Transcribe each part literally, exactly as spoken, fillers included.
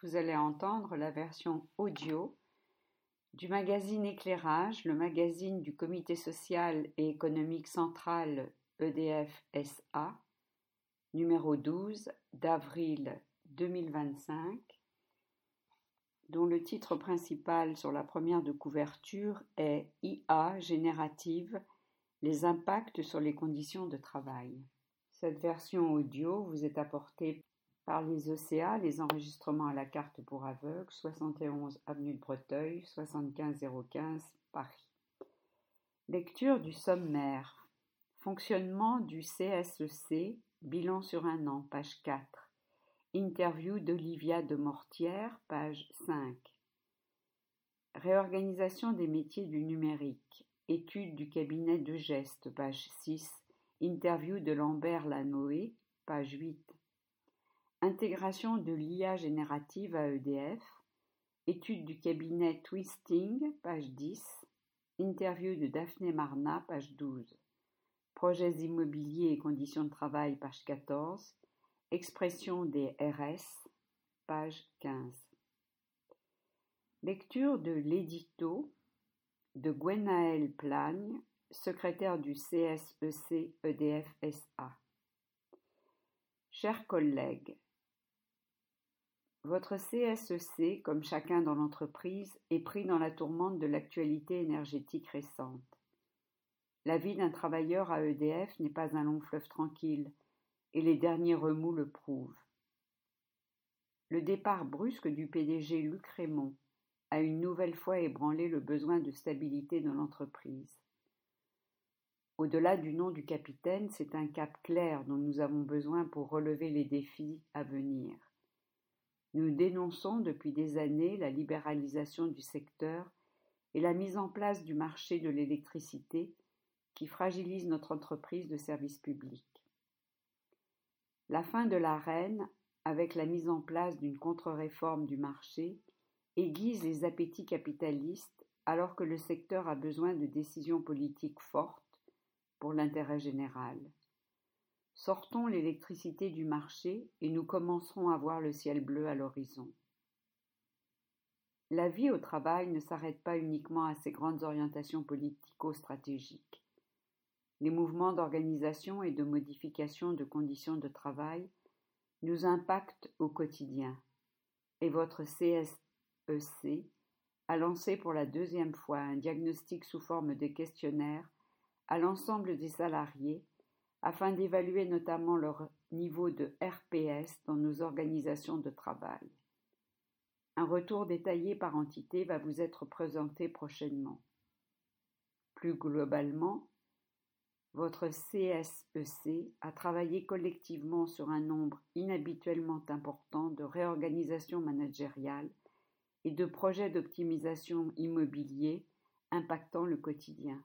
vous allez entendre la version audio du magazine Éclairage, le magazine du Comité social et économique central E D F S A, numéro douze d'avril deux mille vingt-cinq, dont le titre principal sur la première de couverture est I A générative, les impacts sur les conditions de travail. Cette version audio vous est apportée par les E C A, les enregistrements à la carte pour aveugles, soixante et onze avenue de Breteuil, soixante-quinze zéro quinze, Paris. Lecture du sommaire. Fonctionnement du C S E C, bilan sur un an, page quatre. Interview d'Olivia de Mortière, page cinq. Réorganisation des métiers du numérique. Étude du cabinet de gestes, page six. Interview de Lambert Lanoé, page huit. Intégration de l'I A générative à E D F. Étude du cabinet Twisting, page dix. Interview de Daphné Marna, page douze. Projets immobiliers et conditions de travail, page quatorze. Expression des R S, page quinze. Lecture de l'édito de Gwenaëlle Plagne, secrétaire du C S E C E D F S A. Chers collègues, votre C S E C, comme chacun dans l'entreprise, est pris dans la tourmente de l'actualité énergétique récente. La vie d'un travailleur à E D F n'est pas un long fleuve tranquille, et les derniers remous le prouvent. Le départ brusque du P D G Luc Rémont a une nouvelle fois ébranlé le besoin de stabilité de l'entreprise. Au-delà du nom du capitaine, c'est un cap clair dont nous avons besoin pour relever les défis à venir. Nous dénonçons depuis des années la libéralisation du secteur et la mise en place du marché de l'électricité qui fragilise notre entreprise de service public. La fin de l'Arenh, avec la mise en place d'une contre-réforme du marché, aiguise les appétits capitalistes alors que le secteur a besoin de décisions politiques fortes pour l'intérêt général. Sortons l'électricité du marché et nous commencerons à voir le ciel bleu à l'horizon. La vie au travail ne s'arrête pas uniquement à ces grandes orientations politico-stratégiques. Les mouvements d'organisation et de modification de conditions de travail nous impactent au quotidien, et votre C S E C a lancé pour la deuxième fois un diagnostic sous forme de questionnaire à l'ensemble des salariés afin d'évaluer notamment leur niveau de R P S dans nos organisations de travail. Un retour détaillé par entité va vous être présenté prochainement. Plus globalement, votre C S E C a travaillé collectivement sur un nombre inhabituellement important de réorganisations managériales et de projets d'optimisation immobilier impactant le quotidien.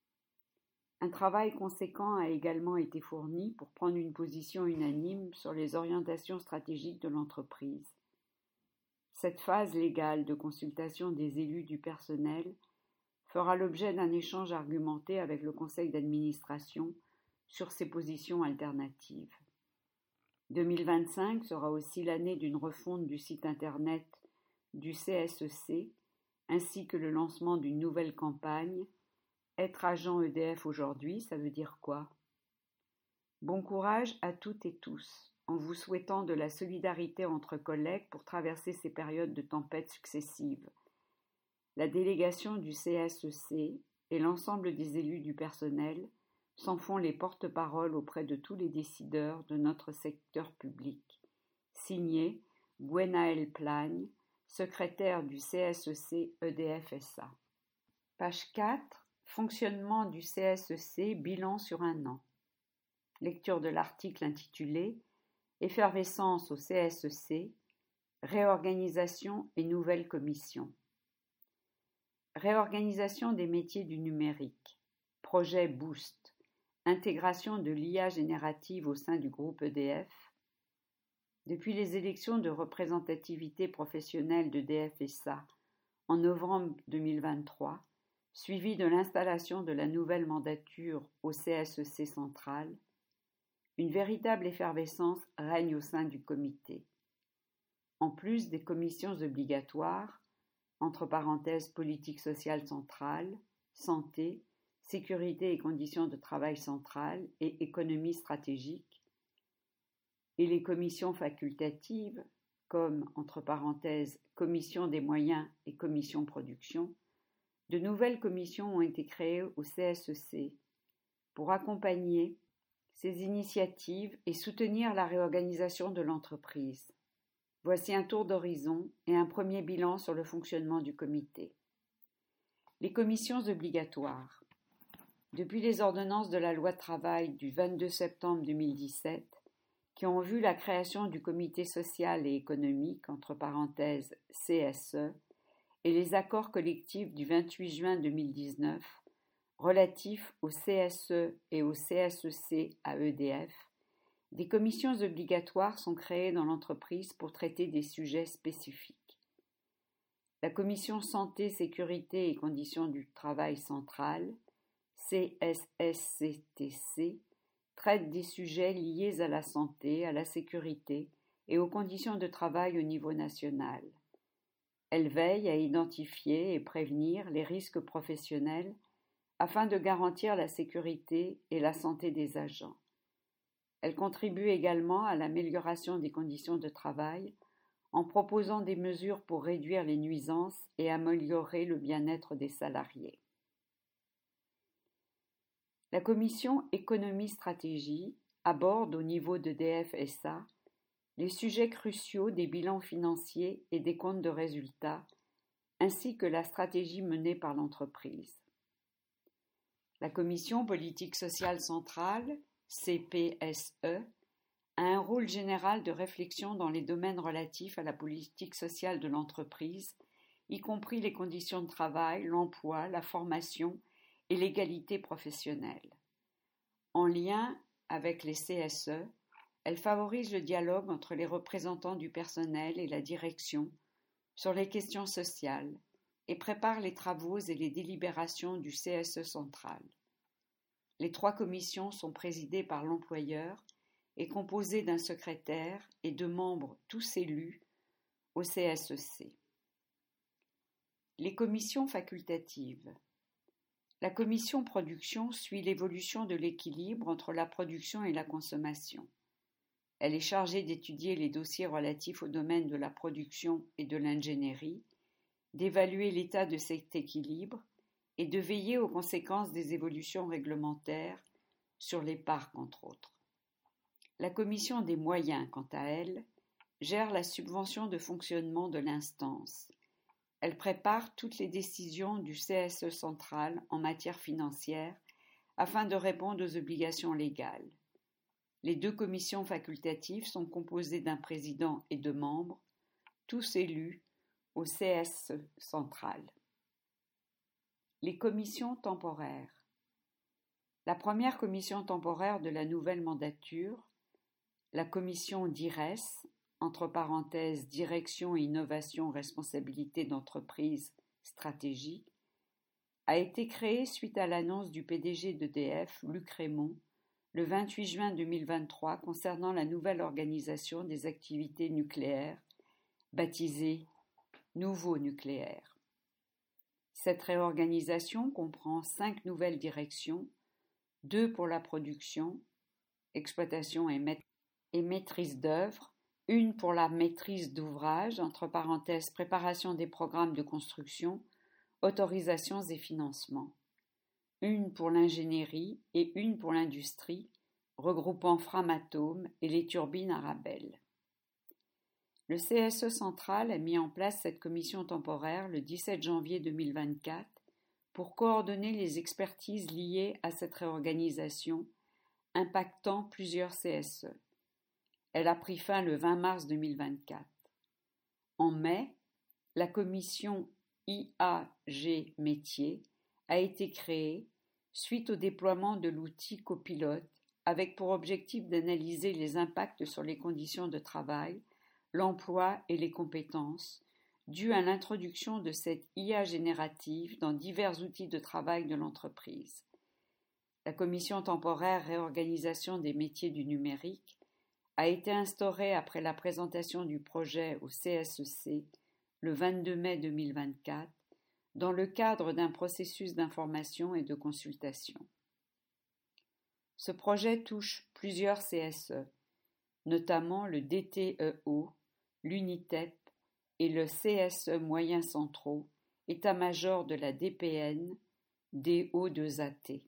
Un travail conséquent a également été fourni pour prendre une position unanime sur les orientations stratégiques de l'entreprise. Cette phase légale de consultation des élus du personnel fera l'objet d'un échange argumenté avec le conseil d'administration sur ses positions alternatives. deux mille vingt-cinq sera aussi l'année d'une refonte du site internet du C S E C, ainsi que le lancement d'une nouvelle campagne. Être agent E D F aujourd'hui, ça veut dire quoi? Bon courage à toutes et tous, en vous souhaitant de la solidarité entre collègues pour traverser ces périodes de tempêtes successives. La délégation du C S E C et l'ensemble des élus du personnel s'en font les porte-paroles auprès de tous les décideurs de notre secteur public. Signé Gwenaëlle Plagne, secrétaire du C S E C E D F S A. Page quatre. Fonctionnement du C S E C, bilan sur un an. Lecture de l'article intitulé Effervescence au C S E C, réorganisation et nouvelle commission. Réorganisation des métiers du numérique. Projet Boost. Intégration de l'I A générative au sein du groupe E D F. Depuis les élections de représentativité professionnelle de E D F S A en novembre deux mille vingt-trois, suivi de l'installation de la nouvelle mandature au C S E C central, une véritable effervescence règne au sein du comité. en plus des commissions obligatoires, entre parenthèses politique sociale centrale, santé, sécurité et conditions de travail centrales et économie stratégique, et les commissions facultatives, comme, entre parenthèses, commission des moyens et commission production, de nouvelles commissions ont été créées au C S E C pour accompagner ces initiatives et soutenir la réorganisation de l'entreprise. Voici un tour d'horizon et un premier bilan sur le fonctionnement du comité. Les commissions obligatoires. Depuis les ordonnances de la loi travail du vingt-deux septembre deux mille dix-sept, qui ont vu la création du comité social et économique, entre parenthèses C S E, et les accords collectifs du vingt-huit juin deux mille dix-neuf, relatifs au C S E et au C S E C à E D F, des commissions obligatoires sont créées dans l'entreprise pour traiter des sujets spécifiques. La commission santé, sécurité et conditions du travail centrale, C S S C T C, traite des sujets liés à la santé, à la sécurité et aux conditions de travail au niveau national. Elle veille à identifier et prévenir les risques professionnels afin de garantir la sécurité et la santé des agents. Elle contribue également à l'amélioration des conditions de travail en proposant des mesures pour réduire les nuisances et améliorer le bien-être des salariés. La commission Économie-Stratégie aborde au niveau de D F S A les sujets cruciaux des bilans financiers et des comptes de résultats, ainsi que la stratégie menée par l'entreprise. La commission Politique sociale centrale, C P S E, a un rôle général de réflexion dans les domaines relatifs à la politique sociale de l'entreprise, y compris les conditions de travail, l'emploi, la formation et l'égalité professionnelle. En lien avec les C S E, elle favorise le dialogue entre les représentants du personnel et la direction sur les questions sociales et prépare les travaux et les délibérations du C S E central. Les trois commissions sont présidées par l'employeur et composées d'un secrétaire et de membres tous élus au C S E C. Les commissions facultatives. La commission production suit l'évolution de l'équilibre entre la production et la consommation. Elle est chargée d'étudier les dossiers relatifs au domaine de la production et de l'ingénierie, d'évaluer l'état de cet équilibre et de veiller aux conséquences des évolutions réglementaires sur les parcs, entre autres. La commission des moyens, quant à elle, gère la subvention de fonctionnement de l'instance. Elle prépare toutes les décisions du C S E central en matière financière afin de répondre aux obligations légales. Les deux commissions facultatives sont composées d'un président et de membres, tous élus au C S E central. Les commissions temporaires. La première commission temporaire de la nouvelle mandature, la commission D I R E S, entre parenthèses Direction, Innovation, Responsabilité d'entreprise, Stratégie, a été créée suite à l'annonce du P D G d'E D F, Luc Rémont, le vingt-huit juin deux mille vingt-trois concernant la nouvelle organisation des activités nucléaires, baptisée Nouveau nucléaire. Cette réorganisation comprend cinq nouvelles directions, deux pour la production, exploitation et, maît- et maîtrise d'œuvre, une pour la maîtrise d'ouvrage, entre parenthèses préparation des programmes de construction, autorisations et financements, une pour l'ingénierie et une pour l'industrie, regroupant Framatome et les turbines Arabelle. Le C S E central a mis en place cette commission temporaire le dix-sept janvier deux mille vingt-quatre pour coordonner les expertises liées à cette réorganisation impactant plusieurs C S E. Elle a pris fin le vingt mars deux mille vingt-quatre. En mai, la commission I A G Métiers a été créée suite au déploiement de l'outil copilote avec pour objectif d'analyser les impacts sur les conditions de travail, l'emploi et les compétences dus à l'introduction de cette I A générative dans divers outils de travail de l'entreprise. La commission temporaire réorganisation des métiers du numérique a été instauré après la présentation du projet au C S E C le vingt-deux mai deux mille vingt-quatre dans le cadre d'un processus d'information et de consultation. Ce projet touche plusieurs C S E, notamment le D T E O, l'UNITEP et le C S E Moyens Centraux, état-major de la D P N, D O deux A T.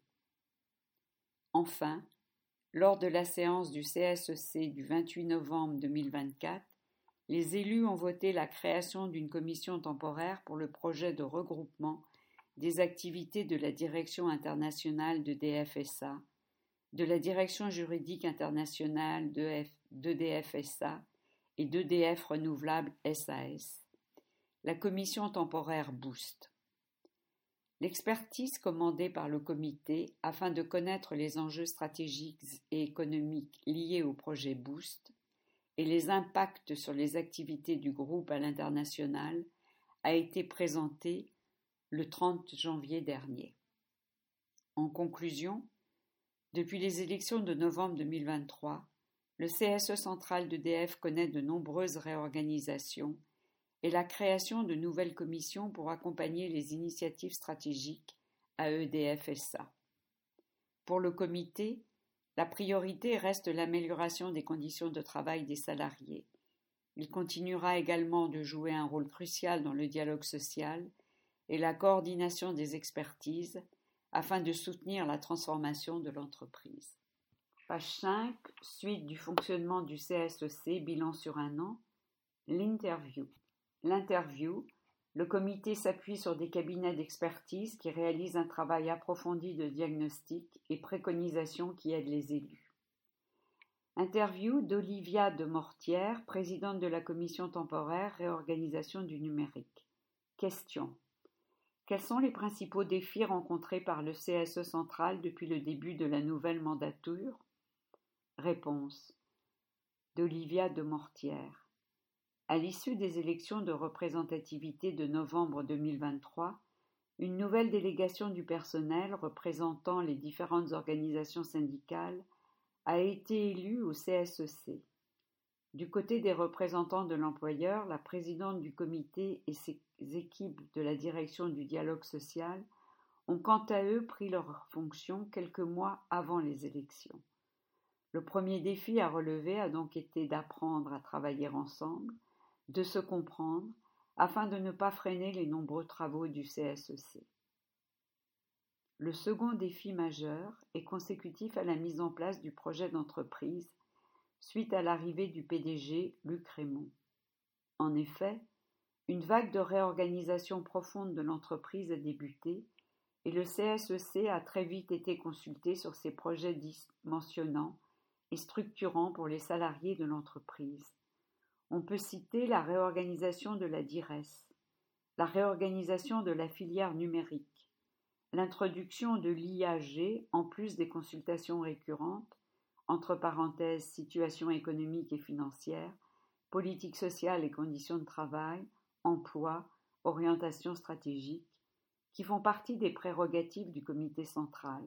Enfin, lors de la séance du C S E C du vingt-huit novembre deux mille vingt-quatre, les élus ont voté la création d'une commission temporaire pour le projet de regroupement des activités de la Direction internationale de D F S A, de la Direction juridique internationale d'E D F S A et d'E D F Renouvelable S A S, la commission temporaire Boost. L'expertise commandée par le comité afin de connaître les enjeux stratégiques et économiques liés au projet Boost et les impacts sur les activités du groupe à l'international a été présentée le trente janvier dernier. En conclusion, depuis les élections de novembre deux mille vingt-trois, le C S E central d'E D F connaît de nombreuses réorganisations et la création de nouvelles commissions pour accompagner les initiatives stratégiques à E D F S A. Pour le comité, la priorité reste l'amélioration des conditions de travail des salariés. Il continuera également de jouer un rôle crucial dans le dialogue social et la coordination des expertises afin de soutenir la transformation de l'entreprise. Page cinq, suite du fonctionnement du C S E C, bilan sur un an, l'interview. L'interview, le comité s'appuie sur des cabinets d'expertise qui réalisent un travail approfondi de diagnostic et préconisation qui aident les élus. Interview d'Olivia de Mortière, présidente de la commission temporaire réorganisation du numérique. Question. Quels sont les principaux défis rencontrés par le C S E central depuis le début de la nouvelle mandature? Réponse. D'Olivia de Mortière. À l'issue des élections de représentativité de novembre deux mille vingt-trois, une nouvelle délégation du personnel représentant les différentes organisations syndicales a été élue au C S E C. Du côté des représentants de l'employeur, la présidente du comité et ses équipes de la direction du dialogue social ont quant à eux pris leurs fonctions quelques mois avant les élections. Le premier défi à relever a donc été d'apprendre à travailler ensemble, de se comprendre, afin de ne pas freiner les nombreux travaux du C S E C. Le second défi majeur est consécutif à la mise en place du projet d'entreprise suite à l'arrivée du P D G Luc Rémond. En effet, une vague de réorganisation profonde de l'entreprise a débuté et le C S E C a très vite été consulté sur ses projets dimensionnants et structurants pour les salariés de l'entreprise. On peut citer la réorganisation de la D I R E S, la réorganisation de la filière numérique, l'introduction de l'I A G en plus des consultations récurrentes, entre parenthèses situation économique et financière, politique sociale et conditions de travail, emploi, orientation stratégique, qui font partie des prérogatives du comité central.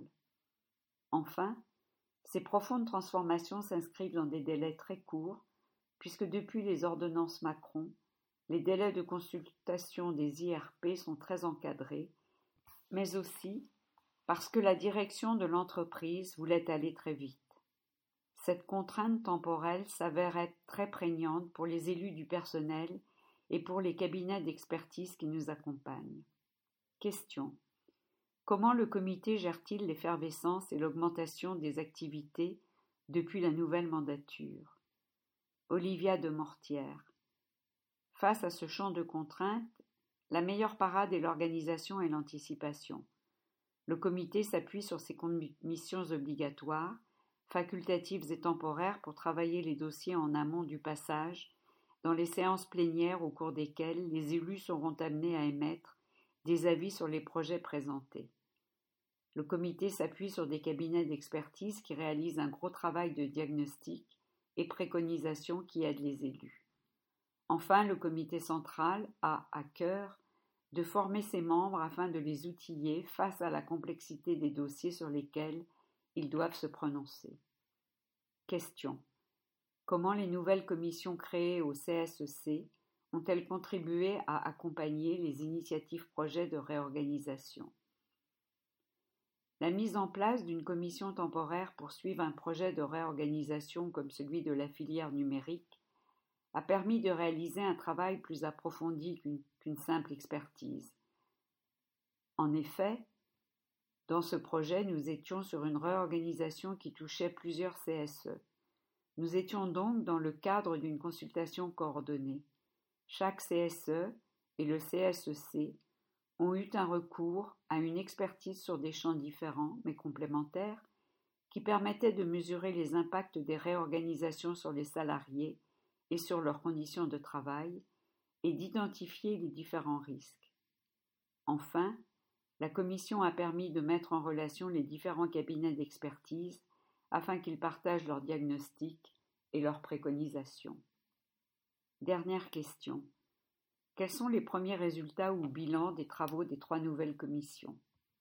Enfin, ces profondes transformations s'inscrivent dans des délais très courts, puisque depuis les ordonnances Macron, les délais de consultation des I R P sont très encadrés, mais aussi parce que la direction de l'entreprise voulait aller très vite. Cette contrainte temporelle s'avère être très prégnante pour les élus du personnel et pour les cabinets d'expertise qui nous accompagnent. Question. Comment le comité gère-t-il l'effervescence et l'augmentation des activités depuis la nouvelle mandature? Olivia de Mortière. Face à ce champ de contraintes, la meilleure parade est l'organisation et l'anticipation. Le comité s'appuie sur ses commissions obligatoires, facultatives et temporaires pour travailler les dossiers en amont du passage, dans les séances plénières au cours desquelles les élus seront amenés à émettre des avis sur les projets présentés. Le comité s'appuie sur des cabinets d'expertise qui réalisent un gros travail de diagnostic et préconisation qui aident les élus. Enfin, le comité central a à cœur de former ses membres afin de les outiller face à la complexité des dossiers sur lesquels ils doivent se prononcer. Question. Comment les nouvelles commissions créées au C S E C ont-elles contribué à accompagner les initiatives projets de réorganisation? La mise en place d'une commission temporaire pour suivre un projet de réorganisation comme celui de la filière numérique a permis de réaliser un travail plus approfondi qu'une, qu'une simple expertise. En effet, dans ce projet, nous étions sur une réorganisation qui touchait plusieurs C S E. Nous étions donc dans le cadre d'une consultation coordonnée. Chaque C S E et le C S E C ont eu un recours à une expertise sur des champs différents mais complémentaires qui permettait de mesurer les impacts des réorganisations sur les salariés et sur leurs conditions de travail et d'identifier les différents risques. Enfin, la commission a permis de mettre en relation les différents cabinets d'expertise afin qu'ils partagent leurs diagnostics et leurs préconisations. Dernière question. Quels sont les premiers résultats ou bilans des travaux des trois nouvelles commissions?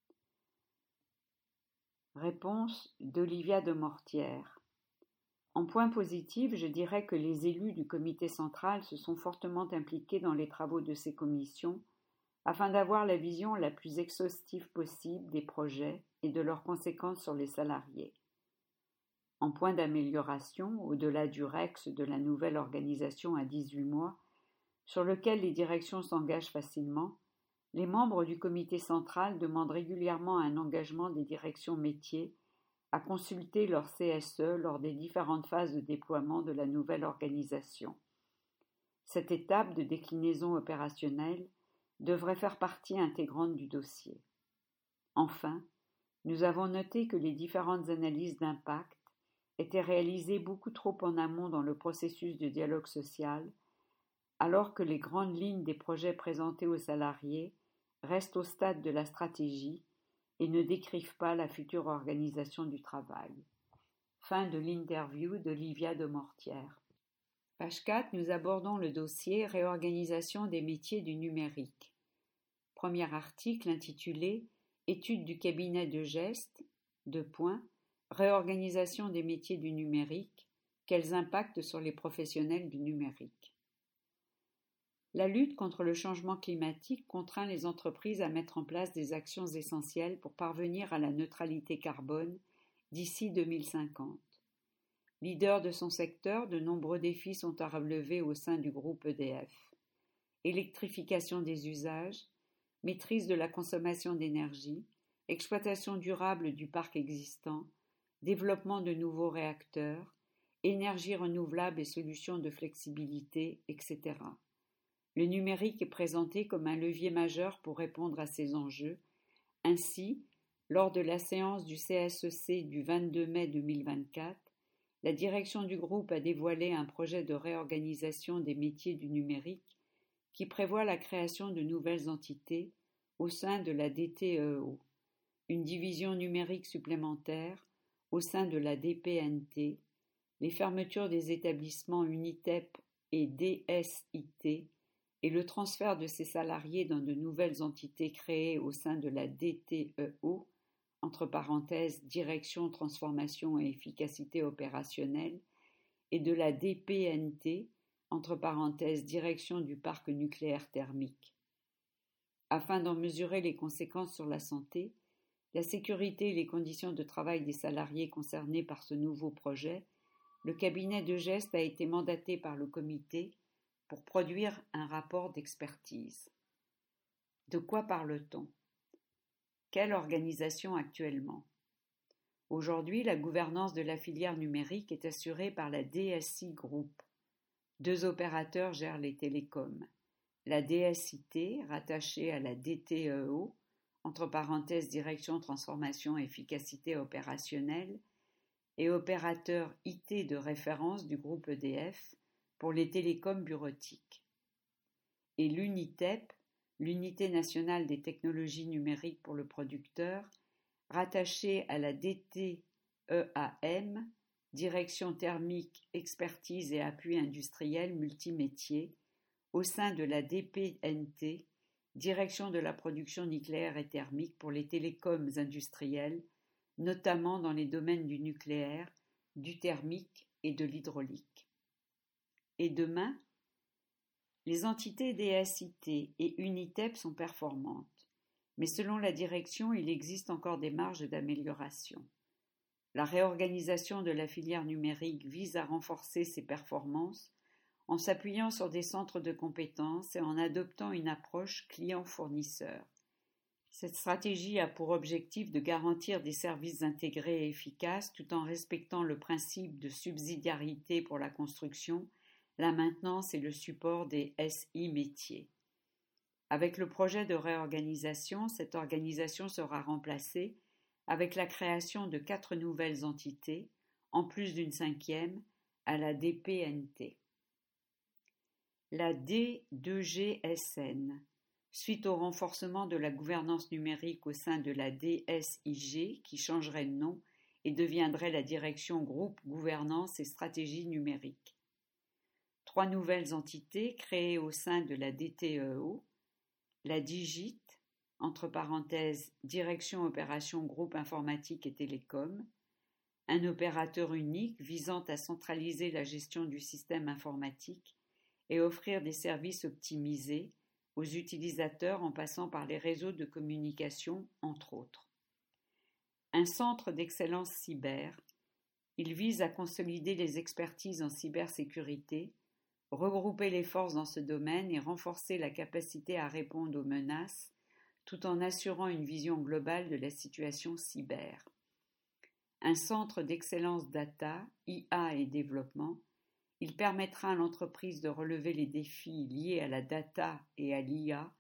Réponse d'Olivia de Mortière. En point positif, je dirais que les élus du comité central se sont fortement impliqués dans les travaux de ces commissions afin d'avoir la vision la plus exhaustive possible des projets et de leurs conséquences sur les salariés. En point d'amélioration, au-delà du R E X de la nouvelle organisation à dix-huit mois, sur lequel les directions s'engagent facilement, les membres du comité central demandent régulièrement un engagement des directions métiers à consulter leur C S E lors des différentes phases de déploiement de la nouvelle organisation. Cette étape de déclinaison opérationnelle devrait faire partie intégrante du dossier. Enfin, nous avons noté que les différentes analyses d'impact étaient réalisées beaucoup trop en amont dans le processus de dialogue social, alors que les grandes lignes des projets présentés aux salariés restent au stade de la stratégie et ne décrivent pas la future organisation du travail. Fin de l'interview d'Olivia de Mortière. Page quatre, nous abordons le dossier Réorganisation des métiers du numérique. Premier article intitulé Étude du cabinet de gestes, deux points, Réorganisation des métiers du numérique, quels impacts sur les professionnels du numérique. La lutte contre le changement climatique contraint les entreprises à mettre en place des actions essentielles pour parvenir à la neutralité carbone d'ici deux mille cinquante. Leader de son secteur, de nombreux défis sont à relever au sein du groupe E D F. Électrification des usages, maîtrise de la consommation d'énergie, exploitation durable du parc existant, développement de nouveaux réacteurs, énergie renouvelable et solutions de flexibilité, et cetera. Le numérique est présenté comme un levier majeur pour répondre à ces enjeux. Ainsi, lors de la séance du C S E C du vingt-deux mai deux mille vingt-quatre, la direction du groupe a dévoilé un projet de réorganisation des métiers du numérique qui prévoit la création de nouvelles entités au sein de la D T E O, une division numérique supplémentaire au sein de la D P N T, les fermetures des établissements Unitep et D S I T et le transfert de ses salariés dans de nouvelles entités créées au sein de la D T E O, entre parenthèses Direction, Transformation et Efficacité opérationnelle, et de la D P N T, entre parenthèses Direction du parc nucléaire thermique. Afin d'en mesurer les conséquences sur la santé, la sécurité et les conditions de travail des salariés concernés par ce nouveau projet, le cabinet de gestes a été mandaté par le comité pour produire un rapport d'expertise. De quoi parle-t-on? Quelle organisation actuellement? Aujourd'hui, la gouvernance de la filière numérique est assurée par la D S I Group. Deux opérateurs gèrent les télécoms. La D S I T, rattachée à la D T E O, entre parenthèses Direction, Transformation et Efficacité opérationnelle, et opérateur I T de référence du groupe E D F pour les télécoms bureautiques. Et l'UNITEP, l'Unité nationale des technologies numériques pour le producteur, rattachée à la D T E A M, Direction thermique, expertise et appui industriel multimétier, au sein de la D P N T, Direction de la production nucléaire et thermique pour les télécoms industriels, notamment dans les domaines du nucléaire, du thermique et de l'hydraulique. Et demain, les entités D S I T et Unitep sont performantes, mais selon la direction, il existe encore des marges d'amélioration. La réorganisation de la filière numérique vise à renforcer ses performances en s'appuyant sur des centres de compétences et en adoptant une approche client-fournisseur. Cette stratégie a pour objectif de garantir des services intégrés et efficaces tout en respectant le principe de subsidiarité pour la construction, la maintenance et le support des S I métiers. Avec le projet de réorganisation, cette organisation sera remplacée avec la création de quatre nouvelles entités, en plus d'une cinquième, à la D P N T. La D deux G S N, suite au renforcement de la gouvernance numérique au sein de la D S I G, qui changerait de nom et deviendrait la direction Groupe Gouvernance et Stratégie Numérique. Trois nouvelles entités créées au sein de la D T E O, la Digit, entre parenthèses Direction Opération Groupe Informatique et Télécom, un opérateur unique visant à centraliser la gestion du système informatique et offrir des services optimisés aux utilisateurs en passant par les réseaux de communication, entre autres. Un centre d'excellence cyber, il vise à consolider les expertises en cybersécurité, regrouper les forces dans ce domaine et renforcer la capacité à répondre aux menaces, tout en assurant une vision globale de la situation cyber. Un centre d'excellence data, I A et développement, il permettra à l'entreprise de relever les défis liés à la data et à l'I A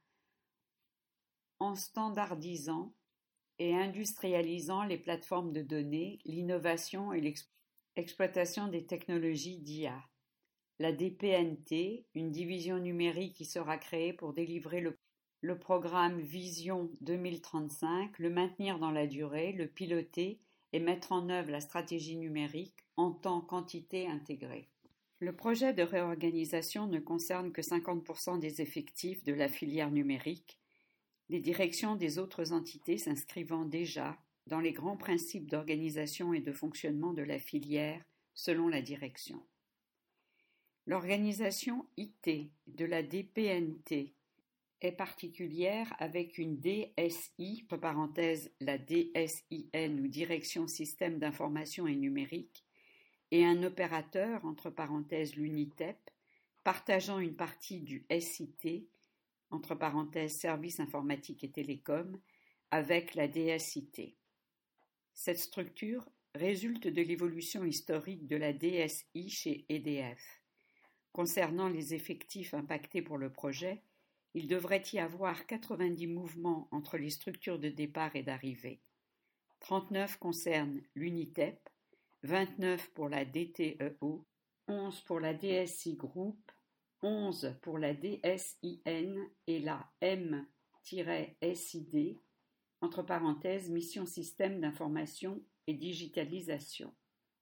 en standardisant et industrialisant les plateformes de données, l'innovation et l'exploitation des technologies d'I A. La D P N T, une division numérique qui sera créée pour délivrer le, le programme Vision deux mille trente-cinq, le maintenir dans la durée, le piloter et mettre en œuvre la stratégie numérique en tant qu'entité intégrée. Le projet de réorganisation ne concerne que cinquante pour cent des effectifs de la filière numérique, les directions des autres entités s'inscrivant déjà dans les grands principes d'organisation et de fonctionnement de la filière selon la direction. L'organisation I T de la D P N T est particulière avec une D S I, entre parenthèses la D S I N ou Direction Système d'Information et Numérique, et un opérateur, entre parenthèses l'Unitep, partageant une partie du S I T, entre parenthèses Services informatiques et télécoms, avec la D S I T. Cette structure résulte de l'évolution historique de la D S I chez E D F. Concernant les effectifs impactés pour le projet, il devrait y avoir quatre-vingt-dix mouvements entre les structures de départ et d'arrivée. trente-neuf concernent l'Unitep, vingt-neuf pour la D T E O, onze pour la D S I Group, onze pour la D S I N et la M S I D, entre parenthèses Mission Système d'Information et Digitalisation.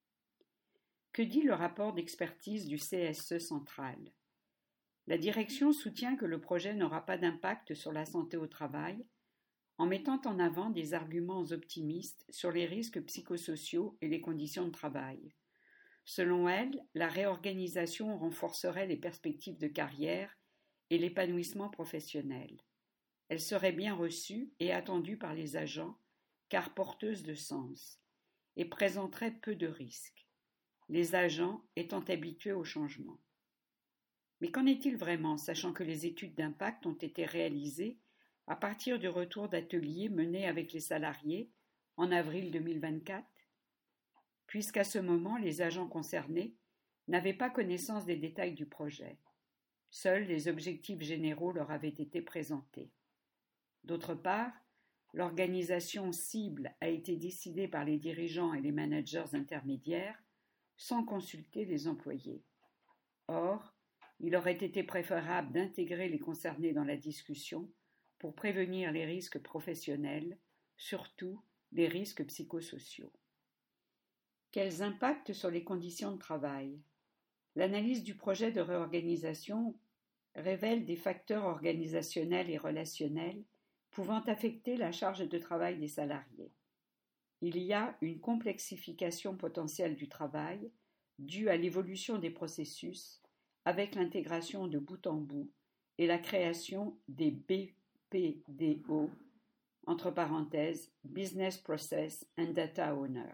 Que dit le rapport d'expertise du C S E central ? La direction soutient que le projet n'aura pas d'impact sur la santé au travail, en mettant en avant des arguments optimistes sur les risques psychosociaux et les conditions de travail. Selon elle, la réorganisation renforcerait les perspectives de carrière et l'épanouissement professionnel. Elle serait bien reçue et attendue par les agents, car porteuse de sens, et présenterait peu de risques, les agents étant habitués au changement. Mais qu'en est-il vraiment, sachant que les études d'impact ont été réalisées à partir du retour d'ateliers menés avec les salariés en avril deux mille vingt-quatre, puisqu'à ce moment, les agents concernés n'avaient pas connaissance des détails du projet. Seuls les objectifs généraux leur avaient été présentés. D'autre part, l'organisation cible a été décidée par les dirigeants et les managers intermédiaires sans consulter les employés. Or, il aurait été préférable d'intégrer les concernés dans la discussion pour prévenir les risques professionnels, surtout les risques psychosociaux. Quels impacts sur les conditions de travail ? L'analyse du projet de réorganisation révèle des facteurs organisationnels et relationnels pouvant affecter la charge de travail des salariés. Il y a une complexification potentielle du travail due à l'évolution des processus, avec l'intégration de bout en bout et la création des B P D O, entre parenthèses, Business Process and Data Owner.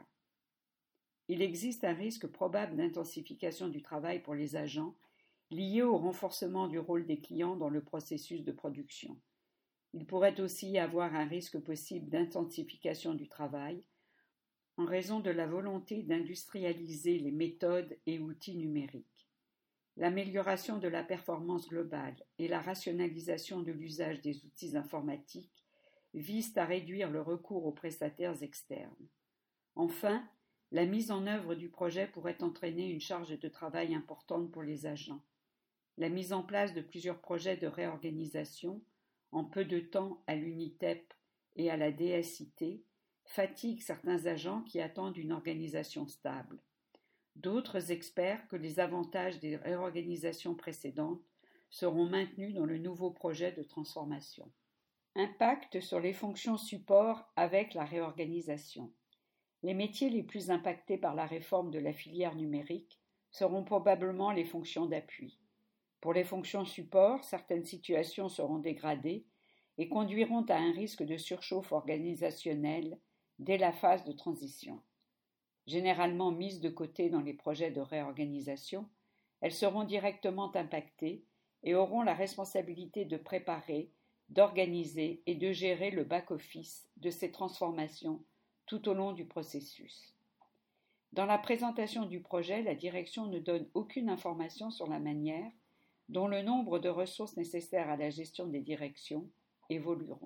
Il existe un risque probable d'intensification du travail pour les agents lié au renforcement du rôle des clients dans le processus de production. Il pourrait aussi y avoir un risque possible d'intensification du travail en raison de la volonté d'industrialiser les méthodes et outils numériques. L'amélioration de la performance globale et la rationalisation de l'usage des outils informatiques visent à réduire le recours aux prestataires externes. Enfin, la mise en œuvre du projet pourrait entraîner une charge de travail importante pour les agents. La mise en place de plusieurs projets de réorganisation en peu de temps à l'UNITEP et à la D S I T fatigue certains agents qui attendent une organisation stable. D'autres espèrent que les avantages des réorganisations précédentes seront maintenus dans le nouveau projet de transformation. Impact sur les fonctions support avec la réorganisation. Les métiers les plus impactés par la réforme de la filière numérique seront probablement les fonctions d'appui. Pour les fonctions support, certaines situations seront dégradées et conduiront à un risque de surchauffe organisationnelle dès la phase de transition. Généralement mises de côté dans les projets de réorganisation, elles seront directement impactées et auront la responsabilité de préparer, d'organiser et de gérer le back-office de ces transformations tout au long du processus. Dans la présentation du projet, la direction ne donne aucune information sur la manière dont le nombre de ressources nécessaires à la gestion des directions évolueront.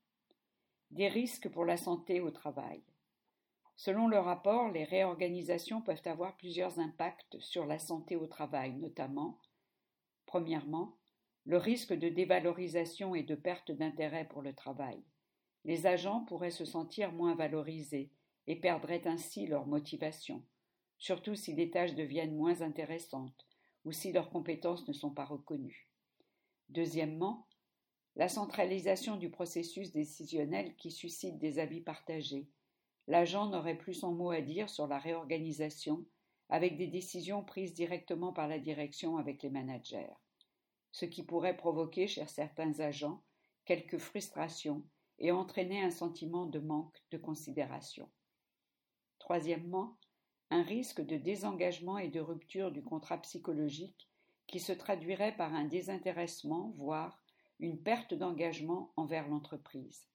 Des risques pour la santé au travail. Selon le rapport, les réorganisations peuvent avoir plusieurs impacts sur la santé au travail, notamment, premièrement, le risque de dévalorisation et de perte d'intérêt pour le travail. Les agents pourraient se sentir moins valorisés et perdraient ainsi leur motivation, surtout si les tâches deviennent moins intéressantes ou si leurs compétences ne sont pas reconnues. Deuxièmement, la centralisation du processus décisionnel qui suscite des avis partagés. L'agent n'aurait plus son mot à dire sur la réorganisation avec des décisions prises directement par la direction avec les managers, ce qui pourrait provoquer chez certains agents quelques frustrations et entraîner un sentiment de manque de considération. Troisièmement, un risque de désengagement et de rupture du contrat psychologique qui se traduirait par un désintéressement, voire une perte d'engagement envers l'entreprise.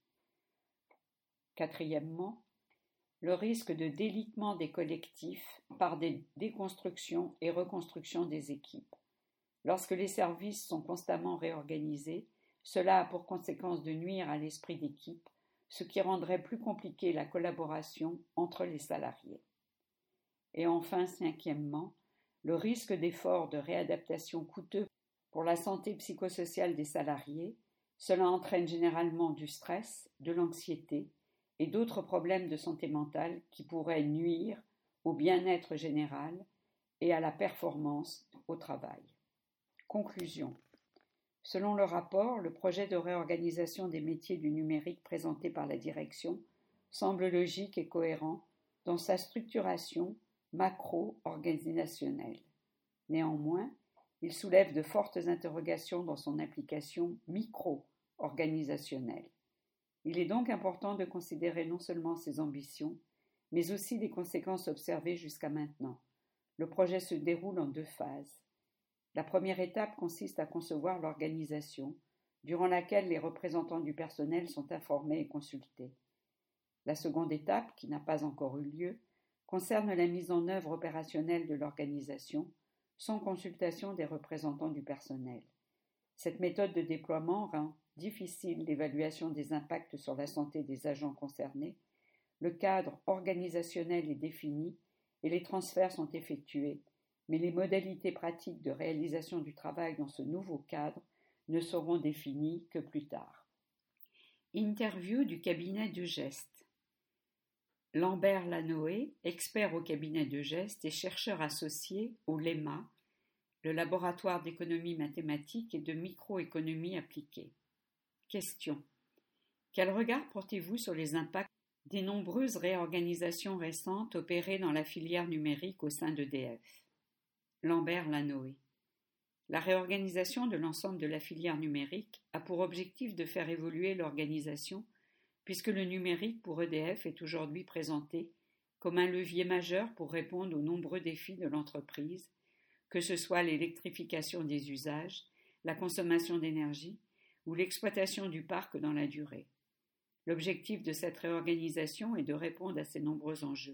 Quatrièmement, le risque de délitement des collectifs par des déconstructions et reconstructions des équipes. Lorsque les services sont constamment réorganisés, cela a pour conséquence de nuire à l'esprit d'équipe, ce qui rendrait plus compliquée la collaboration entre les salariés. Et enfin, cinquièmement, le risque d'efforts de réadaptation coûteux pour la santé psychosociale des salariés. Cela entraîne généralement du stress, de l'anxiété et d'autres problèmes de santé mentale qui pourraient nuire au bien-être général et à la performance au travail. Conclusion. Selon le rapport, le projet de réorganisation des métiers du numérique présenté par la direction semble logique et cohérent dans sa structuration macro-organisationnelle. Néanmoins, il soulève de fortes interrogations dans son application micro-organisationnelle. Il est donc important de considérer non seulement ses ambitions, mais aussi les conséquences observées jusqu'à maintenant. Le projet se déroule en deux phases. La première étape consiste à concevoir l'organisation, durant laquelle les représentants du personnel sont informés et consultés. La seconde étape, qui n'a pas encore eu lieu, concerne la mise en œuvre opérationnelle de l'organisation, sans consultation des représentants du personnel. Cette méthode de déploiement rend difficile l'évaluation des impacts sur la santé des agents concernés. Le cadre organisationnel est défini et les transferts sont effectués, mais les modalités pratiques de réalisation du travail dans ce nouveau cadre ne seront définies que plus tard. Interview du cabinet de Geste. Lambert Lanoé, expert au cabinet de Geste et chercheur associé au L E M A, le laboratoire d'économie mathématique et de microéconomie appliquée. Question. Quel regard portez-vous sur les impacts des nombreuses réorganisations récentes opérées dans la filière numérique au sein d'E D F? Lambert Lanoé. La réorganisation de l'ensemble de la filière numérique a pour objectif de faire évoluer l'organisation, puisque le numérique pour E D F est aujourd'hui présenté comme un levier majeur pour répondre aux nombreux défis de l'entreprise, que ce soit l'électrification des usages, la consommation d'énergie ou l'exploitation du parc dans la durée. L'objectif de cette réorganisation est de répondre à ces nombreux enjeux.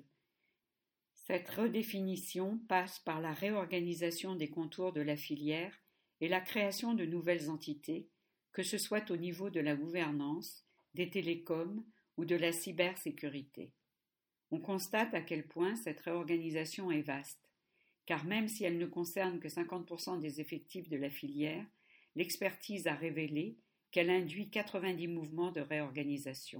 Cette redéfinition passe par la réorganisation des contours de la filière et la création de nouvelles entités, que ce soit au niveau de la gouvernance, des télécoms ou de la cybersécurité. On constate à quel point cette réorganisation est vaste, car même si elle ne concerne que cinquante pour cent des effectifs de la filière, l'expertise a révélé qu'elle induit quatre-vingt-dix mouvements de réorganisation.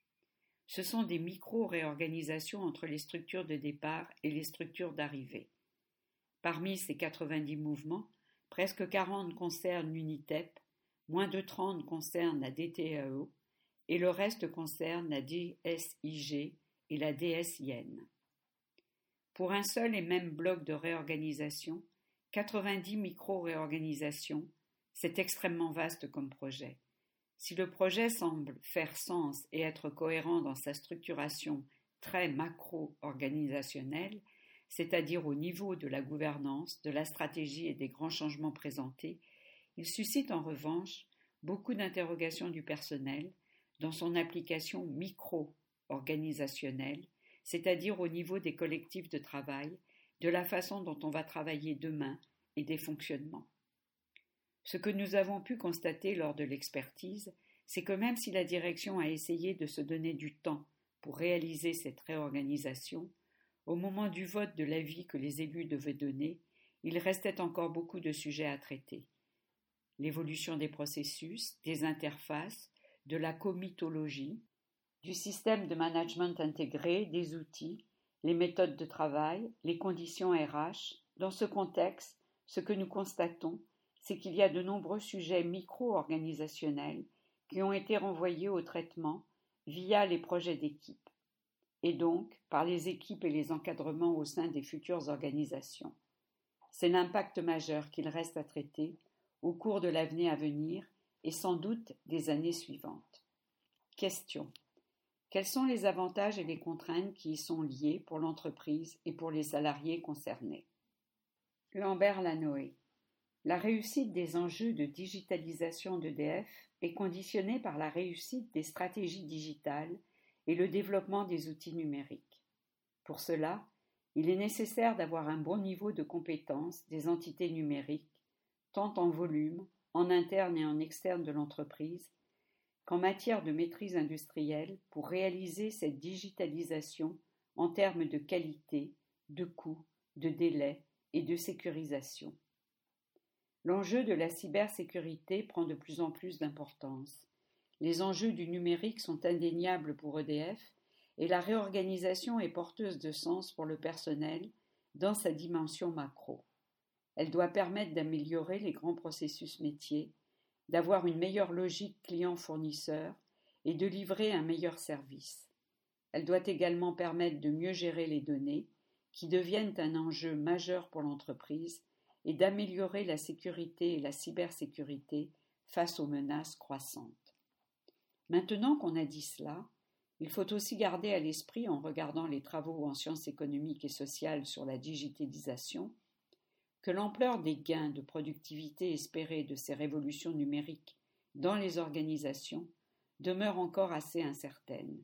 Ce sont des micro-réorganisations entre les structures de départ et les structures d'arrivée. Parmi ces quatre-vingt-dix mouvements, presque quarante concernent l'UNITEP, moins de trente concernent la D T A E et le reste concerne la D S I G et la D S I N. Pour un seul et même bloc de réorganisation, quatre-vingt-dix micro-réorganisations, c'est extrêmement vaste comme projet. Si le projet semble faire sens et être cohérent dans sa structuration très macro-organisationnelle, c'est-à-dire au niveau de la gouvernance, de la stratégie et des grands changements présentés, il suscite en revanche beaucoup d'interrogations du personnel dans son application micro-organisationnelle, c'est-à-dire au niveau des collectifs de travail, de la façon dont on va travailler demain et des fonctionnements. Ce que nous avons pu constater lors de l'expertise, c'est que même si la direction a essayé de se donner du temps pour réaliser cette réorganisation, au moment du vote de l'avis que les élus devaient donner, il restait encore beaucoup de sujets à traiter. L'évolution des processus, des interfaces, de la comitologie, du système de management intégré, des outils, les méthodes de travail, les conditions R H. Dans ce contexte, ce que nous constatons, c'est qu'il y a de nombreux sujets micro-organisationnels qui ont été renvoyés au traitement via les projets d'équipe, et donc par les équipes et les encadrements au sein des futures organisations. C'est l'impact majeur qu'il reste à traiter au cours de l'avenir à venir et sans doute des années suivantes. Question. Quels sont les avantages et les contraintes qui y sont liés pour l'entreprise et pour les salariés concernés? Lambert Lanoé. La réussite des enjeux de digitalisation d'E D F est conditionnée par la réussite des stratégies digitales et le développement des outils numériques. Pour cela, il est nécessaire d'avoir un bon niveau de compétence des entités numériques, tant en volume, en interne et en externe de l'entreprise, qu'en matière de maîtrise industrielle pour réaliser cette digitalisation en termes de qualité, de coût, de délai et de sécurisation. L'enjeu de la cybersécurité prend de plus en plus d'importance. Les enjeux du numérique sont indéniables pour E D F et la réorganisation est porteuse de sens pour le personnel dans sa dimension macro. Elle doit permettre d'améliorer les grands processus métiers, d'avoir une meilleure logique client-fournisseur et de livrer un meilleur service. Elle doit également permettre de mieux gérer les données, qui deviennent un enjeu majeur pour l'entreprise, et d'améliorer la sécurité et la cybersécurité face aux menaces croissantes. Maintenant qu'on a dit cela, il faut aussi garder à l'esprit, en regardant les travaux en sciences économiques et sociales sur la digitalisation, que l'ampleur des gains de productivité espérés de ces révolutions numériques dans les organisations demeure encore assez incertaine.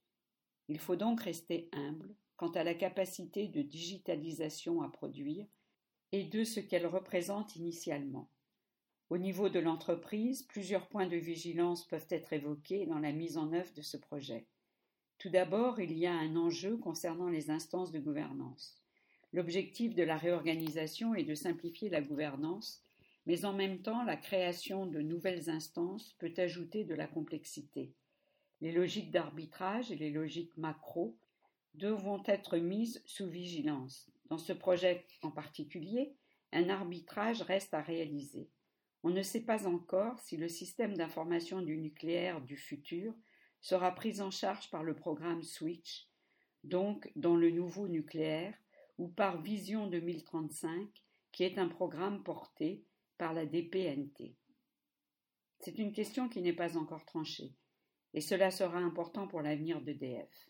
Il faut donc rester humble quant à la capacité de digitalisation à produire et de ce qu'elle représente initialement. Au niveau de l'entreprise, plusieurs points de vigilance peuvent être évoqués dans la mise en œuvre de ce projet. Tout d'abord, il y a un enjeu concernant les instances de gouvernance. L'objectif de la réorganisation est de simplifier la gouvernance, mais en même temps, la création de nouvelles instances peut ajouter de la complexité. Les logiques d'arbitrage et les logiques macro devront être mises sous vigilance. Dans ce projet en particulier, un arbitrage reste à réaliser. On ne sait pas encore si le système d'information du nucléaire du futur sera pris en charge par le programme Switch, donc dans le nouveau nucléaire, ou par Vision deux mille trente-cinq, qui est un programme porté par la D P N T. C'est une question qui n'est pas encore tranchée, et cela sera important pour l'avenir d'E D F.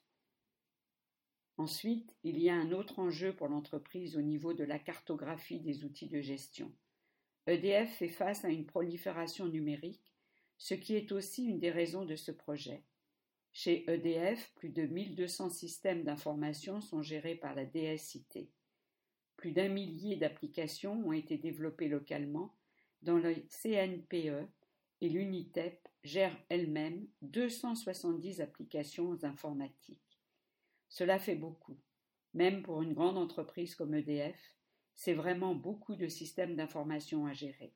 Ensuite, il y a un autre enjeu pour l'entreprise au niveau de la cartographie des outils de gestion. E D F fait face à une prolifération numérique, ce qui est aussi une des raisons de ce projet. Chez E D F, plus de mille deux cents systèmes d'information sont gérés par la D S I T. Plus d'un millier d'applications ont été développées localement dans le C N P E et l'UNITEP gère elle-même deux cent soixante-dix applications informatiques. Cela fait beaucoup. Même pour une grande entreprise comme E D F, c'est vraiment beaucoup de systèmes d'information à gérer.